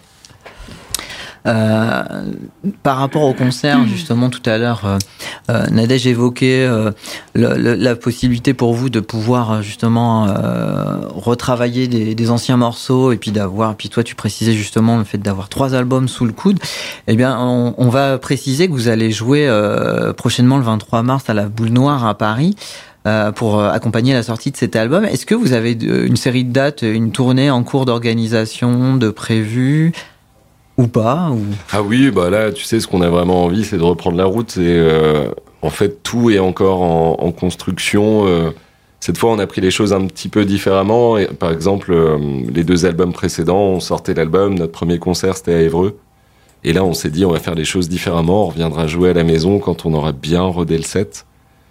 Par rapport au concert, justement, tout à l'heure, Nadège évoquait la possibilité pour vous de pouvoir justement retravailler des anciens morceaux et puis toi tu précisais justement le fait d'avoir 3 albums sous le coude. Eh bien, on va préciser que vous allez jouer prochainement le 23 mars à la Boule Noire à Paris. Pour accompagner la sortie de cet album. Est-ce que vous avez une série de dates, une tournée en cours d'organisation, de prévu ou pas Ah oui, bah là, tu sais, ce qu'on a vraiment envie, c'est de reprendre la route. Et en fait, tout est encore en construction. Cette fois, on a pris les choses un petit peu différemment. Et, par exemple, les 2 albums précédents, on sortait l'album, notre premier concert, c'était à Évreux. Et là, on s'est dit, on va faire les choses différemment. On reviendra jouer à la maison quand on aura bien rodé le set.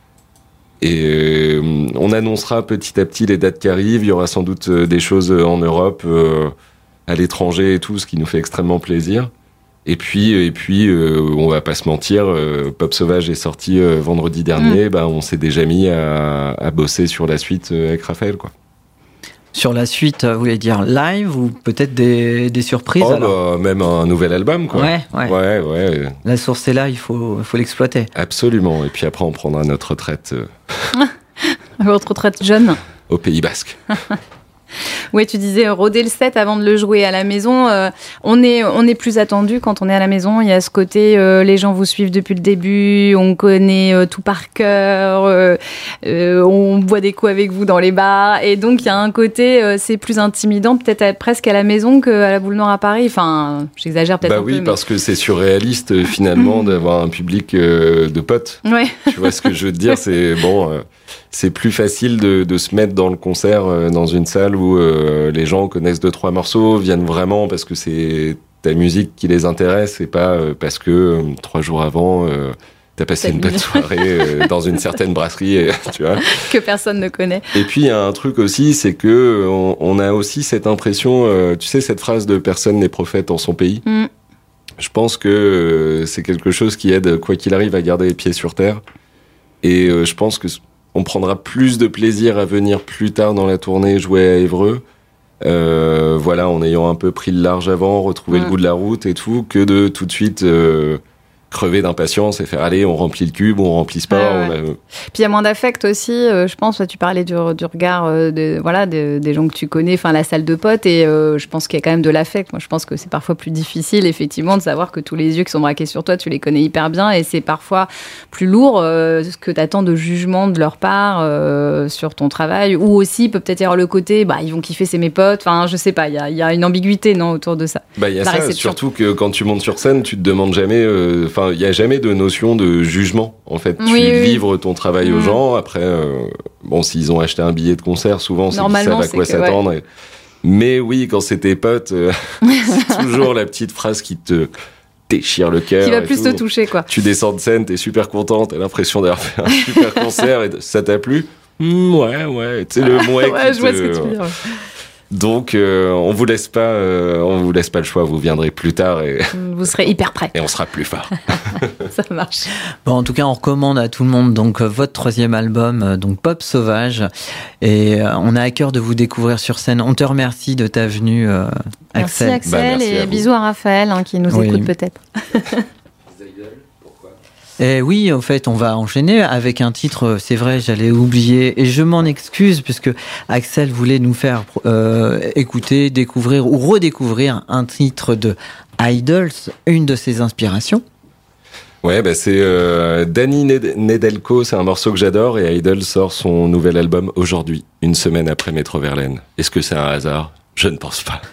Et on annoncera petit à petit les dates qui arrivent. Il y aura sans doute des choses en Europe, à l'étranger et tout, ce qui nous fait extrêmement plaisir. Et puis, on va pas se mentir, Pop Sauvage est sorti vendredi dernier. Bah, on s'est déjà mis à bosser sur la suite avec Raphaël, quoi. Sur la suite, vous voulez dire live ou peut-être des surprises? Même un nouvel album, quoi. Ouais. La source est là, il faut l'exploiter. Absolument. Et puis après, on prendra notre retraite. Votre retraite jeune. Au Pays Basque. Oui, tu disais roder le set avant de le jouer à la maison. On est plus attendu quand on est à la maison. Il y a ce côté, les gens vous suivent depuis le début, on connaît tout par cœur, on boit des coups avec vous dans les bars. Et donc, il y a un côté, c'est plus intimidant, peut-être presque à la maison qu'à la Boule Noire à Paris. Enfin, j'exagère peut-être un peu. Oui, parce que c'est surréaliste, finalement, d'avoir un public de potes. Ouais. Tu vois ce que je veux te dire? C'est bon... c'est plus facile de se mettre dans le concert dans une salle où les gens connaissent 2-3 morceaux, viennent vraiment parce que c'est ta musique qui les intéresse et pas parce que 3 jours avant, t'as passé une bonne soirée dans une certaine brasserie, tu vois. Que personne ne connaît. Et puis, il y a un truc aussi, c'est que on a aussi cette impression, tu sais, cette phrase de « personne n'est prophète en son pays ». Je pense que c'est quelque chose qui aide, quoi qu'il arrive, à garder les pieds sur terre. Et je pense que on prendra plus de plaisir à venir plus tard dans la tournée jouer à Évreux, voilà, en ayant un peu pris le large avant, retrouvé le goût de la route et tout, que de tout de suite crever d'impatience et faire allez, on remplit le cube, on remplit ce pas. Puis il y a moins d'affect aussi, je pense. Tu parlais du regard des gens que tu connais, enfin la salle de potes, et je pense qu'il y a quand même de l'affect. Moi, je pense que c'est parfois plus difficile, effectivement, de savoir que tous les yeux qui sont braqués sur toi, tu les connais hyper bien, et c'est parfois plus lourd ce que t'attends de jugement de leur part sur ton travail, ou aussi peut-être y avoir le côté, ils vont kiffer, c'est mes potes. Enfin, je sais pas, il y a une ambiguïté, non, autour de ça. Il y a ça, surtout que quand tu montes sur scène, tu te demandes jamais. Il n'y a jamais de notion de jugement, en fait. Tu livres ton travail aux gens. Après, s'ils ont acheté un billet de concert, souvent, c'est qu'ils savent à quoi s'attendre. Ouais. Mais oui, quand c'est tes potes, c'est toujours la petite phrase qui te déchire le cœur. Qui va plus te toucher, quoi. Tu descends de scène, t'es super content, t'as l'impression d'avoir fait un super concert et ça t'a plu. Ouais. Tu sais, le mouet ouais, je vois ce que tu veux dire. Donc, on vous laisse pas le choix. Vous viendrez plus tard et vous serez hyper prêts. Et on sera plus fort. Ça marche. Bon, en tout cas, on recommande à tout le monde donc votre 3e album, donc Pop Sauvage, et on a à cœur de vous découvrir sur scène. On te remercie de ta venue, Axel. Merci Axel, et bisous à Raphaël qui nous écoute peut-être. Et oui, en fait, on va enchaîner avec un titre, c'est vrai, j'allais oublier, et je m'en excuse, puisque Axel voulait nous faire écouter, découvrir ou redécouvrir un titre de Idols, une de ses inspirations. Ouais, c'est Danny Nedelko, c'est un morceau que j'adore, et Idols sort son nouvel album aujourd'hui, une semaine après Métro Verlaine. Est-ce que c'est un hasard ? Je ne pense pas.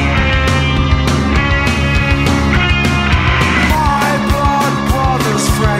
Friends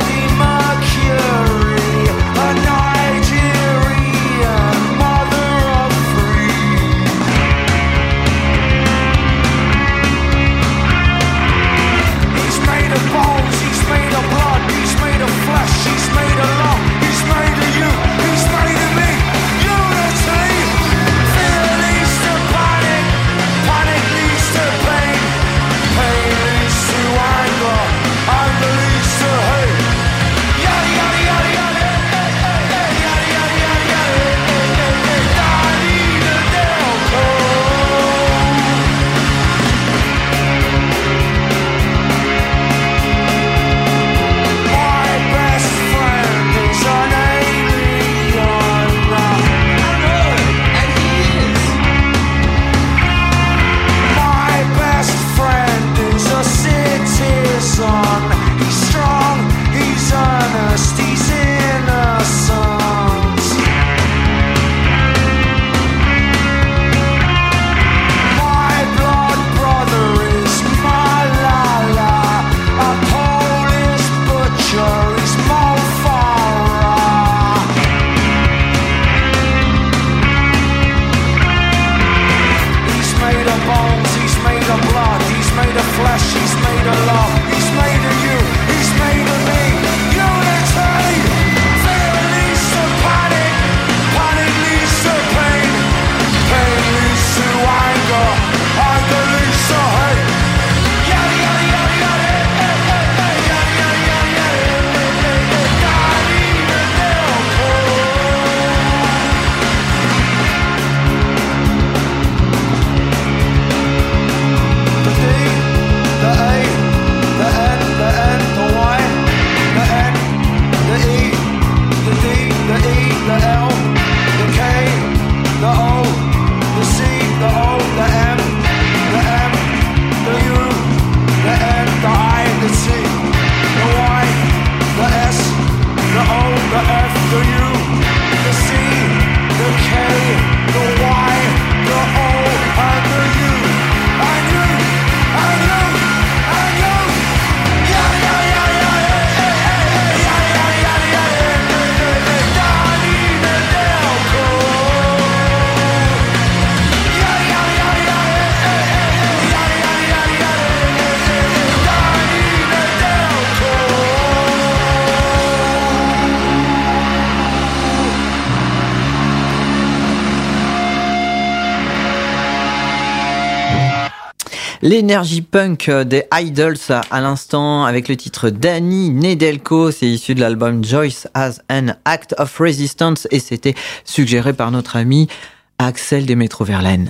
L'énergie punk des Idols à l'instant avec le titre Danny Nedelko, c'est issu de l'album Joyce as an Act of Resistance et c'était suggéré par notre ami Axel des Métro Verlaine.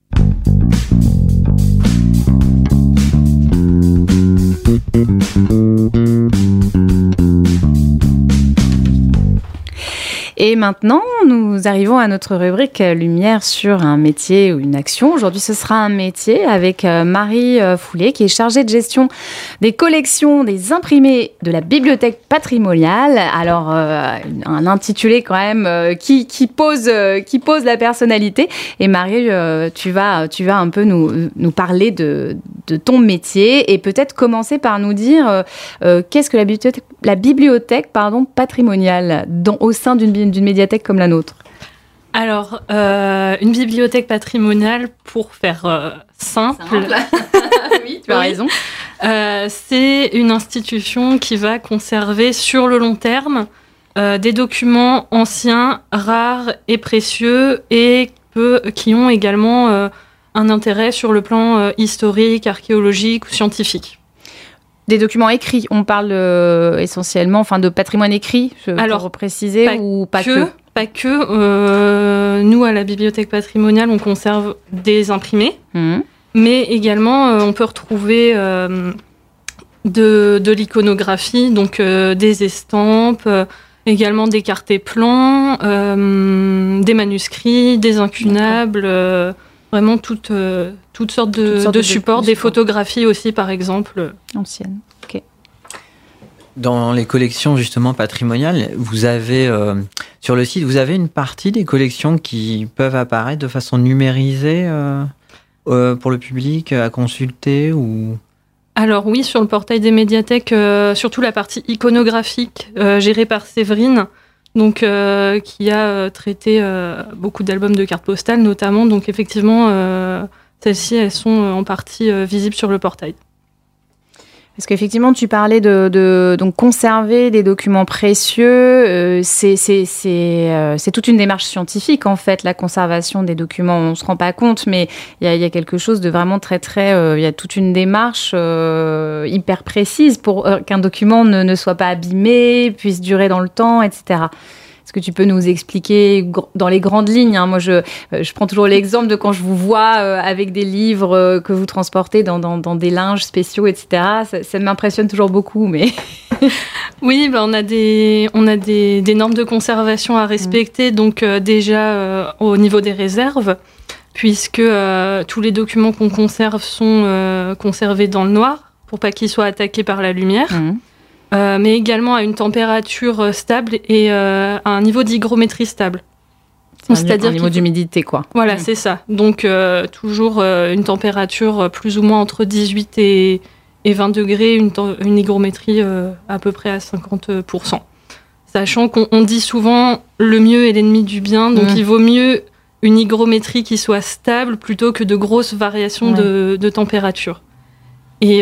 Et maintenant, nous arrivons à notre rubrique Lumière sur un métier ou une action. Aujourd'hui, ce sera un métier avec Marie Foulet, qui est chargée de gestion des collections des imprimés de la bibliothèque patrimoniale. Alors, un intitulé quand même qui pose la personnalité. Et Marie, tu vas un peu nous parler de ton métier et peut-être commencer par nous dire qu'est-ce que la bibliothèque patrimoniale au sein d'une médiathèque comme la nôtre. Alors, une bibliothèque patrimoniale, pour faire simple. Oui, tu as raison. C'est une institution qui va conserver sur le long terme des documents anciens, rares et précieux et qui ont également un intérêt sur le plan historique, archéologique ou scientifique. Des documents écrits, on parle essentiellement de patrimoine écrit, pour préciser, ou pas que. Pas que. Nous, à la bibliothèque patrimoniale, on conserve des imprimés, mais également, on peut retrouver de l'iconographie, donc des estampes, également des cartes et plans, des manuscrits, des incunables, vraiment toutes sortes de supports, des photographies aussi, par exemple. Anciennes, ok. Dans les collections justement patrimoniales, vous avez sur le site, vous avez une partie des collections qui peuvent apparaître de façon numérisée pour le public à consulter ou... Alors oui, sur le portail des médiathèques, surtout la partie iconographique gérée par Séverine, donc qui a traité beaucoup d'albums de cartes postales notamment. Donc effectivement, celles-ci, elles sont en partie visibles sur le portail. Parce qu'effectivement, tu parlais de donc conserver des documents précieux. C'est toute une démarche scientifique, en fait, la conservation des documents. On ne se rend pas compte, mais il y a quelque chose de vraiment très, très... il y a toute une démarche hyper précise pour qu'un document ne soit pas abîmé, puisse durer dans le temps, etc. Est-ce que tu peux nous expliquer dans les grandes lignes, hein? Moi, je prends toujours l'exemple de quand je vous vois avec des livres que vous transportez dans des linges spéciaux, etc. Ça m'impressionne toujours beaucoup, mais... Oui, on a des normes de conservation à respecter, donc déjà au niveau des réserves, puisque tous les documents qu'on conserve sont conservés dans le noir, pour pas qu'ils soient attaqués par la lumière. Mais également à une température stable et à un niveau d'hygrométrie stable. C'est-à-dire un niveau d'humidité, quoi. Voilà, c'est ça. Donc, toujours une température plus ou moins entre 18 et 20 degrés, une hygrométrie à peu près à 50%. Sachant qu'on dit souvent le mieux est l'ennemi du bien, donc il vaut mieux une hygrométrie qui soit stable plutôt que de grosses variations de température. Et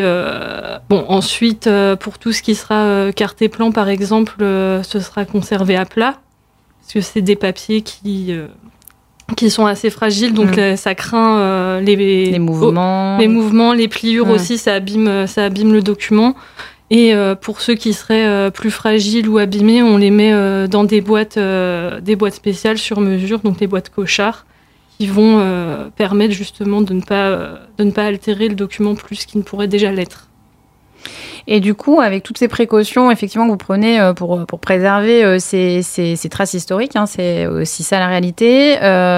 ensuite, pour tout ce qui sera carte et plan, par exemple, ce sera conservé à plat, parce que c'est des papiers qui sont assez fragiles, donc ça craint les mouvements. Les mouvements, les pliures aussi, ça abîme le document. Et pour ceux qui seraient plus fragiles ou abîmés, on les met dans des boîtes spéciales sur mesure, donc les boîtes Cochard, qui vont permettre justement de ne pas altérer le document plus qu'il ne pourrait déjà l'être. Et du coup, avec toutes ces précautions, effectivement, que vous prenez pour préserver ces traces historiques, hein, c'est aussi ça la réalité,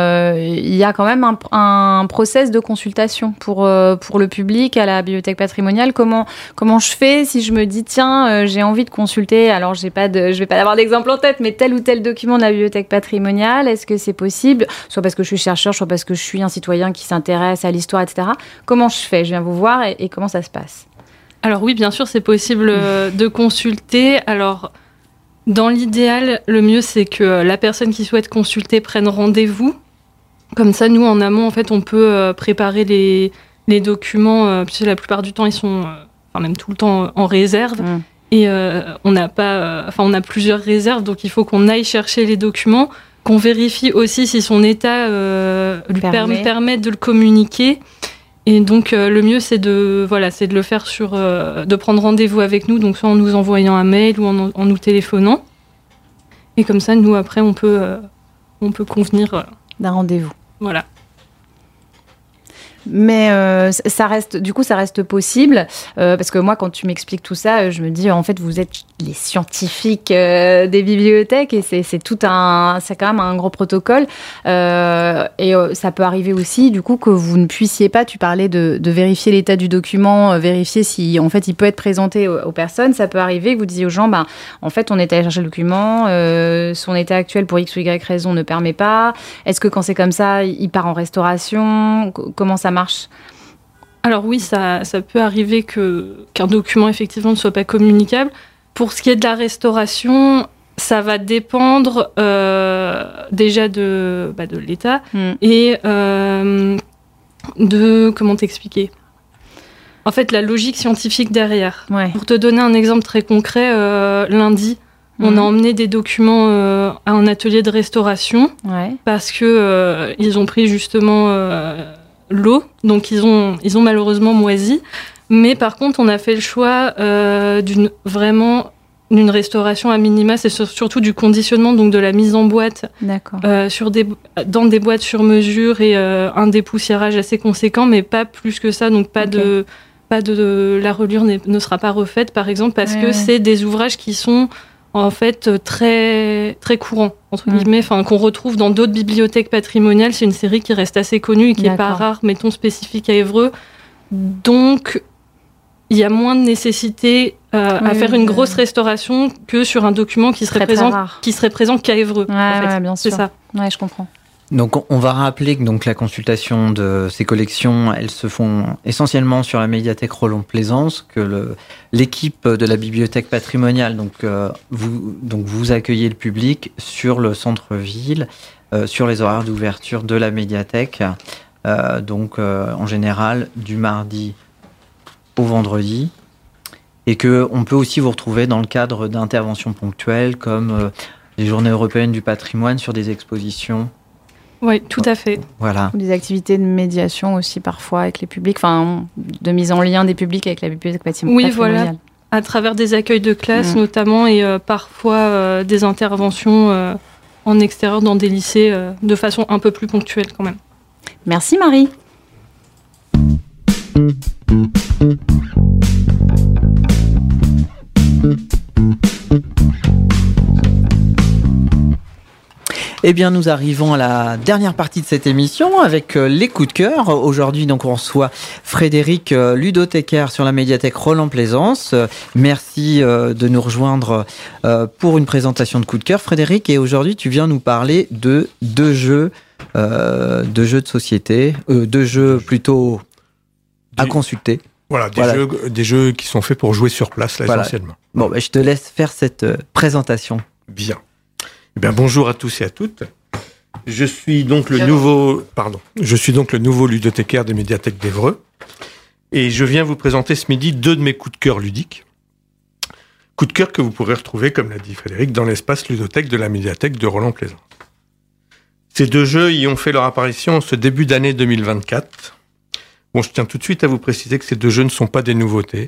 il y a quand même un process de consultation pour le public à la bibliothèque patrimoniale. Comment je fais si je me dis, tiens, j'ai envie de consulter, alors je vais pas avoir d'exemple en tête, mais tel ou tel document de la bibliothèque patrimoniale, est-ce que c'est possible, soit parce que je suis chercheur, soit parce que je suis un citoyen qui s'intéresse à l'histoire, etc. Comment je fais? Je viens vous voir et comment ça se passe? Alors oui, bien sûr, c'est possible de consulter. Alors, dans l'idéal, le mieux, c'est que la personne qui souhaite consulter prenne rendez-vous. Comme ça, nous, en amont, en fait, on peut préparer les documents, puisque la plupart du temps, ils sont, même tout le temps, en réserve. Et on a plusieurs réserves, donc il faut qu'on aille chercher les documents, qu'on vérifie aussi si son état lui permet de le communiquer. Et donc le mieux c'est de le faire de prendre rendez-vous avec nous, donc soit en nous envoyant un mail ou en nous téléphonant. Et comme ça, nous après on peut convenir d'un rendez-vous. Voilà. Mais ça reste possible parce que moi, quand tu m'expliques tout ça, je me dis en fait vous êtes les scientifiques des bibliothèques et c'est quand même un gros protocole et ça peut arriver aussi du coup que vous ne puissiez pas. Tu parlais de vérifier l'état du document, vérifier si en fait il peut être présenté aux personnes. Ça peut arriver que vous disiez aux gens, en fait on est allé chercher le document, son état actuel pour X ou Y raison ne permet pas. Est-ce que quand c'est comme ça, il part en restauration? Comment ça marche? Alors oui, ça peut arriver qu'un document effectivement ne soit pas communicable. Pour ce qui est de la restauration, ça va dépendre déjà de l'état et de comment t'expliquer. En fait, la logique scientifique derrière. Ouais. Pour te donner un exemple très concret, lundi, on a emmené des documents à un atelier de restauration parce que ils ont pris justement l'eau, donc ils ont malheureusement moisi. Mais par contre, on a fait le choix d'une restauration à minima, c'est surtout du conditionnement, donc de la mise en boîte dans des boîtes sur mesure et un dépoussiérage assez conséquent, mais pas plus que ça, donc pas de la reliure ne sera pas refaite, par exemple, parce que c'est des ouvrages qui sont en fait très très courants entre guillemets, qu'on retrouve dans d'autres bibliothèques patrimoniales. C'est une série qui reste assez connue et qui est pas rare, mettons spécifique à Évreux. Donc il y a moins de nécessité à faire une grosse restauration que sur un document qui serait présent qu'à Évreux. En fait. Bien sûr. C'est ça. Ouais, je comprends. Donc, on va rappeler que donc, la consultation de ces collections, elles se font essentiellement sur la médiathèque Roland-Plaisance, que l'équipe de la bibliothèque patrimoniale, vous accueillez le public sur le centre-ville, sur les horaires d'ouverture de la médiathèque, en général du mardi au vendredi, et qu'on peut aussi vous retrouver dans le cadre d'interventions ponctuelles comme les Journées européennes du patrimoine sur des expositions. Oui, tout à fait. Voilà. Des activités de médiation aussi parfois avec les publics, de mise en lien des publics avec la bibliothèque patrimoniale. Oui, voilà, à travers des accueils de classe notamment et parfois des interventions en extérieur dans des lycées de façon un peu plus ponctuelle quand même. Merci Marie. Eh bien, nous arrivons à la dernière partie de cette émission avec les coups de cœur. Aujourd'hui, donc, on reçoit Frédéric, ludothécaire sur la médiathèque Roland-Plaisance. Merci de nous rejoindre pour une présentation de coups de cœur, Frédéric. Et aujourd'hui, tu viens nous parler de deux jeux de société, deux jeux plutôt à consulter. Voilà, des jeux qui sont faits pour jouer sur place, là, essentiellement. Bon, je te laisse faire cette présentation. Bien. Eh bien, bonjour à tous et à toutes. Je suis donc le nouveau ludothécaire des médiathèques d'Évreux. Et je viens vous présenter ce midi deux de mes coups de cœur ludiques. Coups de cœur que vous pourrez retrouver, comme l'a dit Frédéric, dans l'espace ludothèque de la médiathèque de Roland-Plaisance. Ces deux jeux y ont fait leur apparition en ce début d'année 2024. Bon, je tiens tout de suite à vous préciser que ces deux jeux ne sont pas des nouveautés.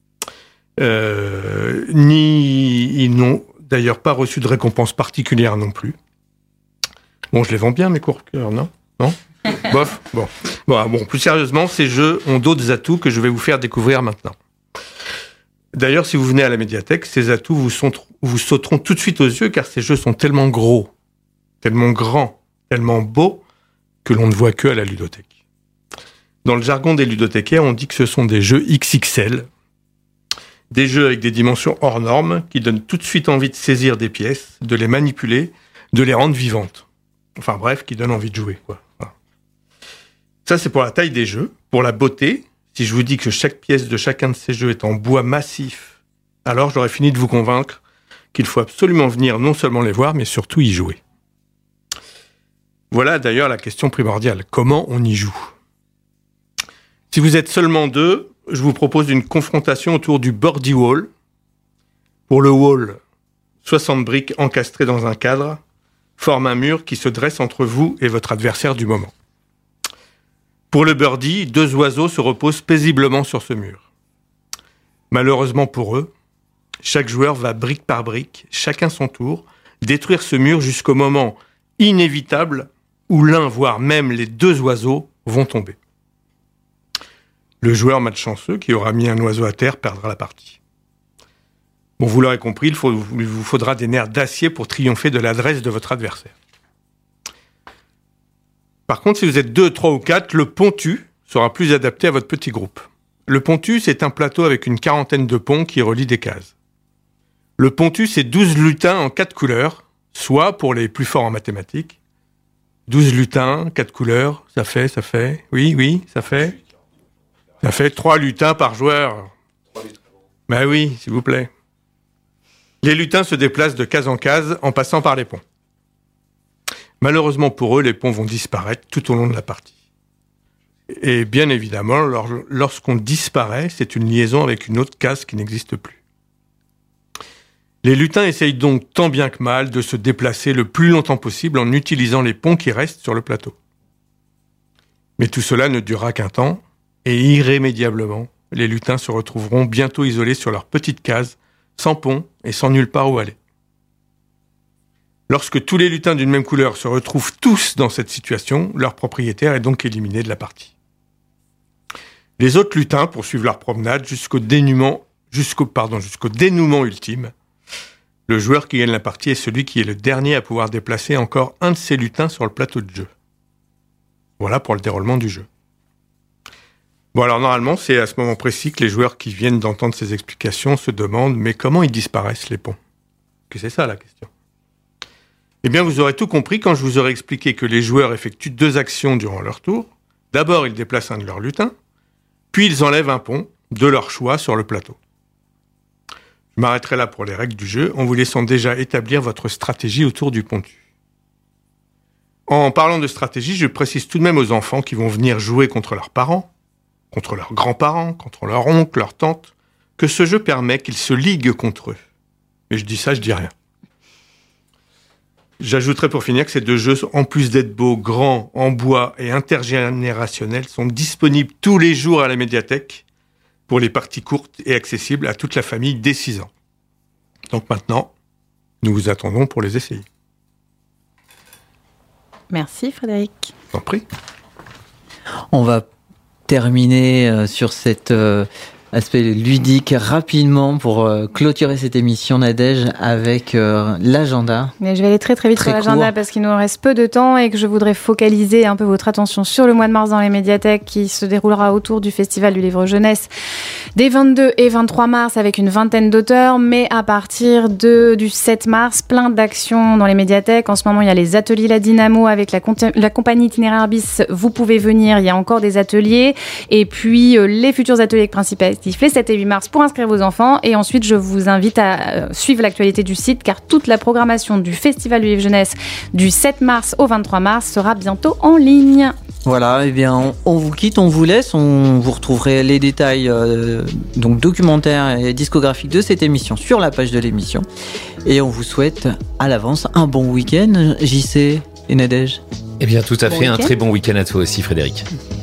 Ils n'ont d'ailleurs pas reçu de récompense particulière non plus. Bon, je les vends bien, mes coups de cœur, non ? Bof. Bon, plus sérieusement, ces jeux ont d'autres atouts que je vais vous faire découvrir maintenant. D'ailleurs, si vous venez à la médiathèque, ces atouts vous sauteront tout de suite aux yeux, car ces jeux sont tellement gros, tellement grands, tellement beaux, que l'on ne voit que à la ludothèque. Dans le jargon des ludothécaires, on dit que ce sont des jeux XXL, des jeux avec des dimensions hors normes qui donnent tout de suite envie de saisir des pièces, de les manipuler, de les rendre vivantes. Enfin bref, qui donnent envie de jouer, quoi. Voilà. Ça, c'est pour la taille des jeux. Pour la beauté, si je vous dis que chaque pièce de chacun de ces jeux est en bois massif, alors j'aurais fini de vous convaincre qu'il faut absolument venir non seulement les voir, mais surtout y jouer. Voilà d'ailleurs la question primordiale. Comment on y joue ? Si vous êtes seulement deux, je vous propose une confrontation autour du Boardy Wall. Pour le wall, 60 briques encastrées dans un cadre forment un mur qui se dresse entre vous et votre adversaire du moment. Pour le birdie, 2 oiseaux se reposent paisiblement sur ce mur. Malheureusement pour eux, chaque joueur va brique par brique, chacun son tour, détruire ce mur jusqu'au moment inévitable où l'un, voire même les 2 oiseaux, vont tomber. Le joueur malchanceux qui aura mis un oiseau à terre perdra la partie. Bon, vous l'aurez compris, il vous faudra des nerfs d'acier pour triompher de l'adresse de votre adversaire. Par contre, si vous êtes 2, 3 ou 4, le pontu sera plus adapté à votre petit groupe. Le pontu, c'est un plateau avec une 40aine de ponts qui relient des cases. Le pontu, c'est 12 lutins en 4 couleurs, soit, pour les plus forts en mathématiques, 12 lutins, 4 couleurs, ça fait, ça fait 3 lutins par joueur. Ben oui, s'il vous plaît. Les lutins se déplacent de case en case en passant par les ponts. Malheureusement pour eux, les ponts vont disparaître tout au long de la partie. Et bien évidemment, lorsqu'on disparaît, c'est une liaison avec une autre case qui n'existe plus. Les lutins essayent donc tant bien que mal de se déplacer le plus longtemps possible en utilisant les ponts qui restent sur le plateau. Mais tout cela ne durera qu'un temps, et irrémédiablement, les lutins se retrouveront bientôt isolés sur leur petite case, sans pont et sans nulle part où aller. Lorsque tous les lutins d'une même couleur se retrouvent tous dans cette situation, leur propriétaire est donc éliminé de la partie. Les autres lutins poursuivent leur promenade jusqu'au dénouement ultime. Le joueur qui gagne la partie est celui qui est le dernier à pouvoir déplacer encore un de ses lutins sur le plateau de jeu. Voilà pour le déroulement du jeu. Bon, alors normalement, c'est à ce moment précis que les joueurs qui viennent d'entendre ces explications se demandent « mais comment ils disparaissent, les ponts ?» Que c'est ça la question. Eh bien, vous aurez tout compris quand je vous aurai expliqué que les joueurs effectuent 2 actions durant leur tour. D'abord, ils déplacent un de leurs lutins, puis ils enlèvent un pont de leur choix sur le plateau. Je m'arrêterai là pour les règles du jeu, en vous laissant déjà établir votre stratégie autour du pontu. En parlant de stratégie, je précise tout de même aux enfants qui vont venir jouer contre leurs parents, contre leurs grands-parents, contre leurs oncles, leurs tantes, que ce jeu permet qu'ils se liguent contre eux. Mais je dis ça, je dis rien. J'ajouterai pour finir que ces 2 jeux, en plus d'être beaux, grands, en bois et intergénérationnels, sont disponibles tous les jours à la médiathèque pour les parties courtes et accessibles à toute la famille dès 6 ans. Donc maintenant, nous vous attendons pour les essayer. Merci Frédéric. Je t'en prie. On va terminer sur cet aspect ludique rapidement pour clôturer cette émission, Nadège, avec l'agenda. Mais je vais aller très très vite sur l'agenda parce qu'il nous reste peu de temps et que je voudrais focaliser un peu votre attention sur le mois de mars dans les médiathèques qui se déroulera autour du Festival du livre jeunesse des 22 et 23 mars avec une vingtaine d'auteurs, mais à partir du 7 mars, plein d'actions dans les médiathèques. En ce moment, il y a les ateliers La Dynamo avec la compagnie Itinéraire Bis. Vous pouvez venir, il y a encore des ateliers. Et puis, les futurs ateliers Principatif les 7 et 8 mars pour inscrire vos enfants. Et ensuite, je vous invite à suivre l'actualité du site car toute la programmation du Festival du livre jeunesse du 7 mars au 23 mars sera bientôt en ligne. Voilà, eh bien, on vous quitte, on vous laisse. Vous retrouverez les détails donc documentaires et discographiques de cette émission sur la page de l'émission. Et on vous souhaite à l'avance un bon week-end, JC et Nadège. Eh bien, tout à fait. Bon un très bon week-end à toi aussi, Frédéric.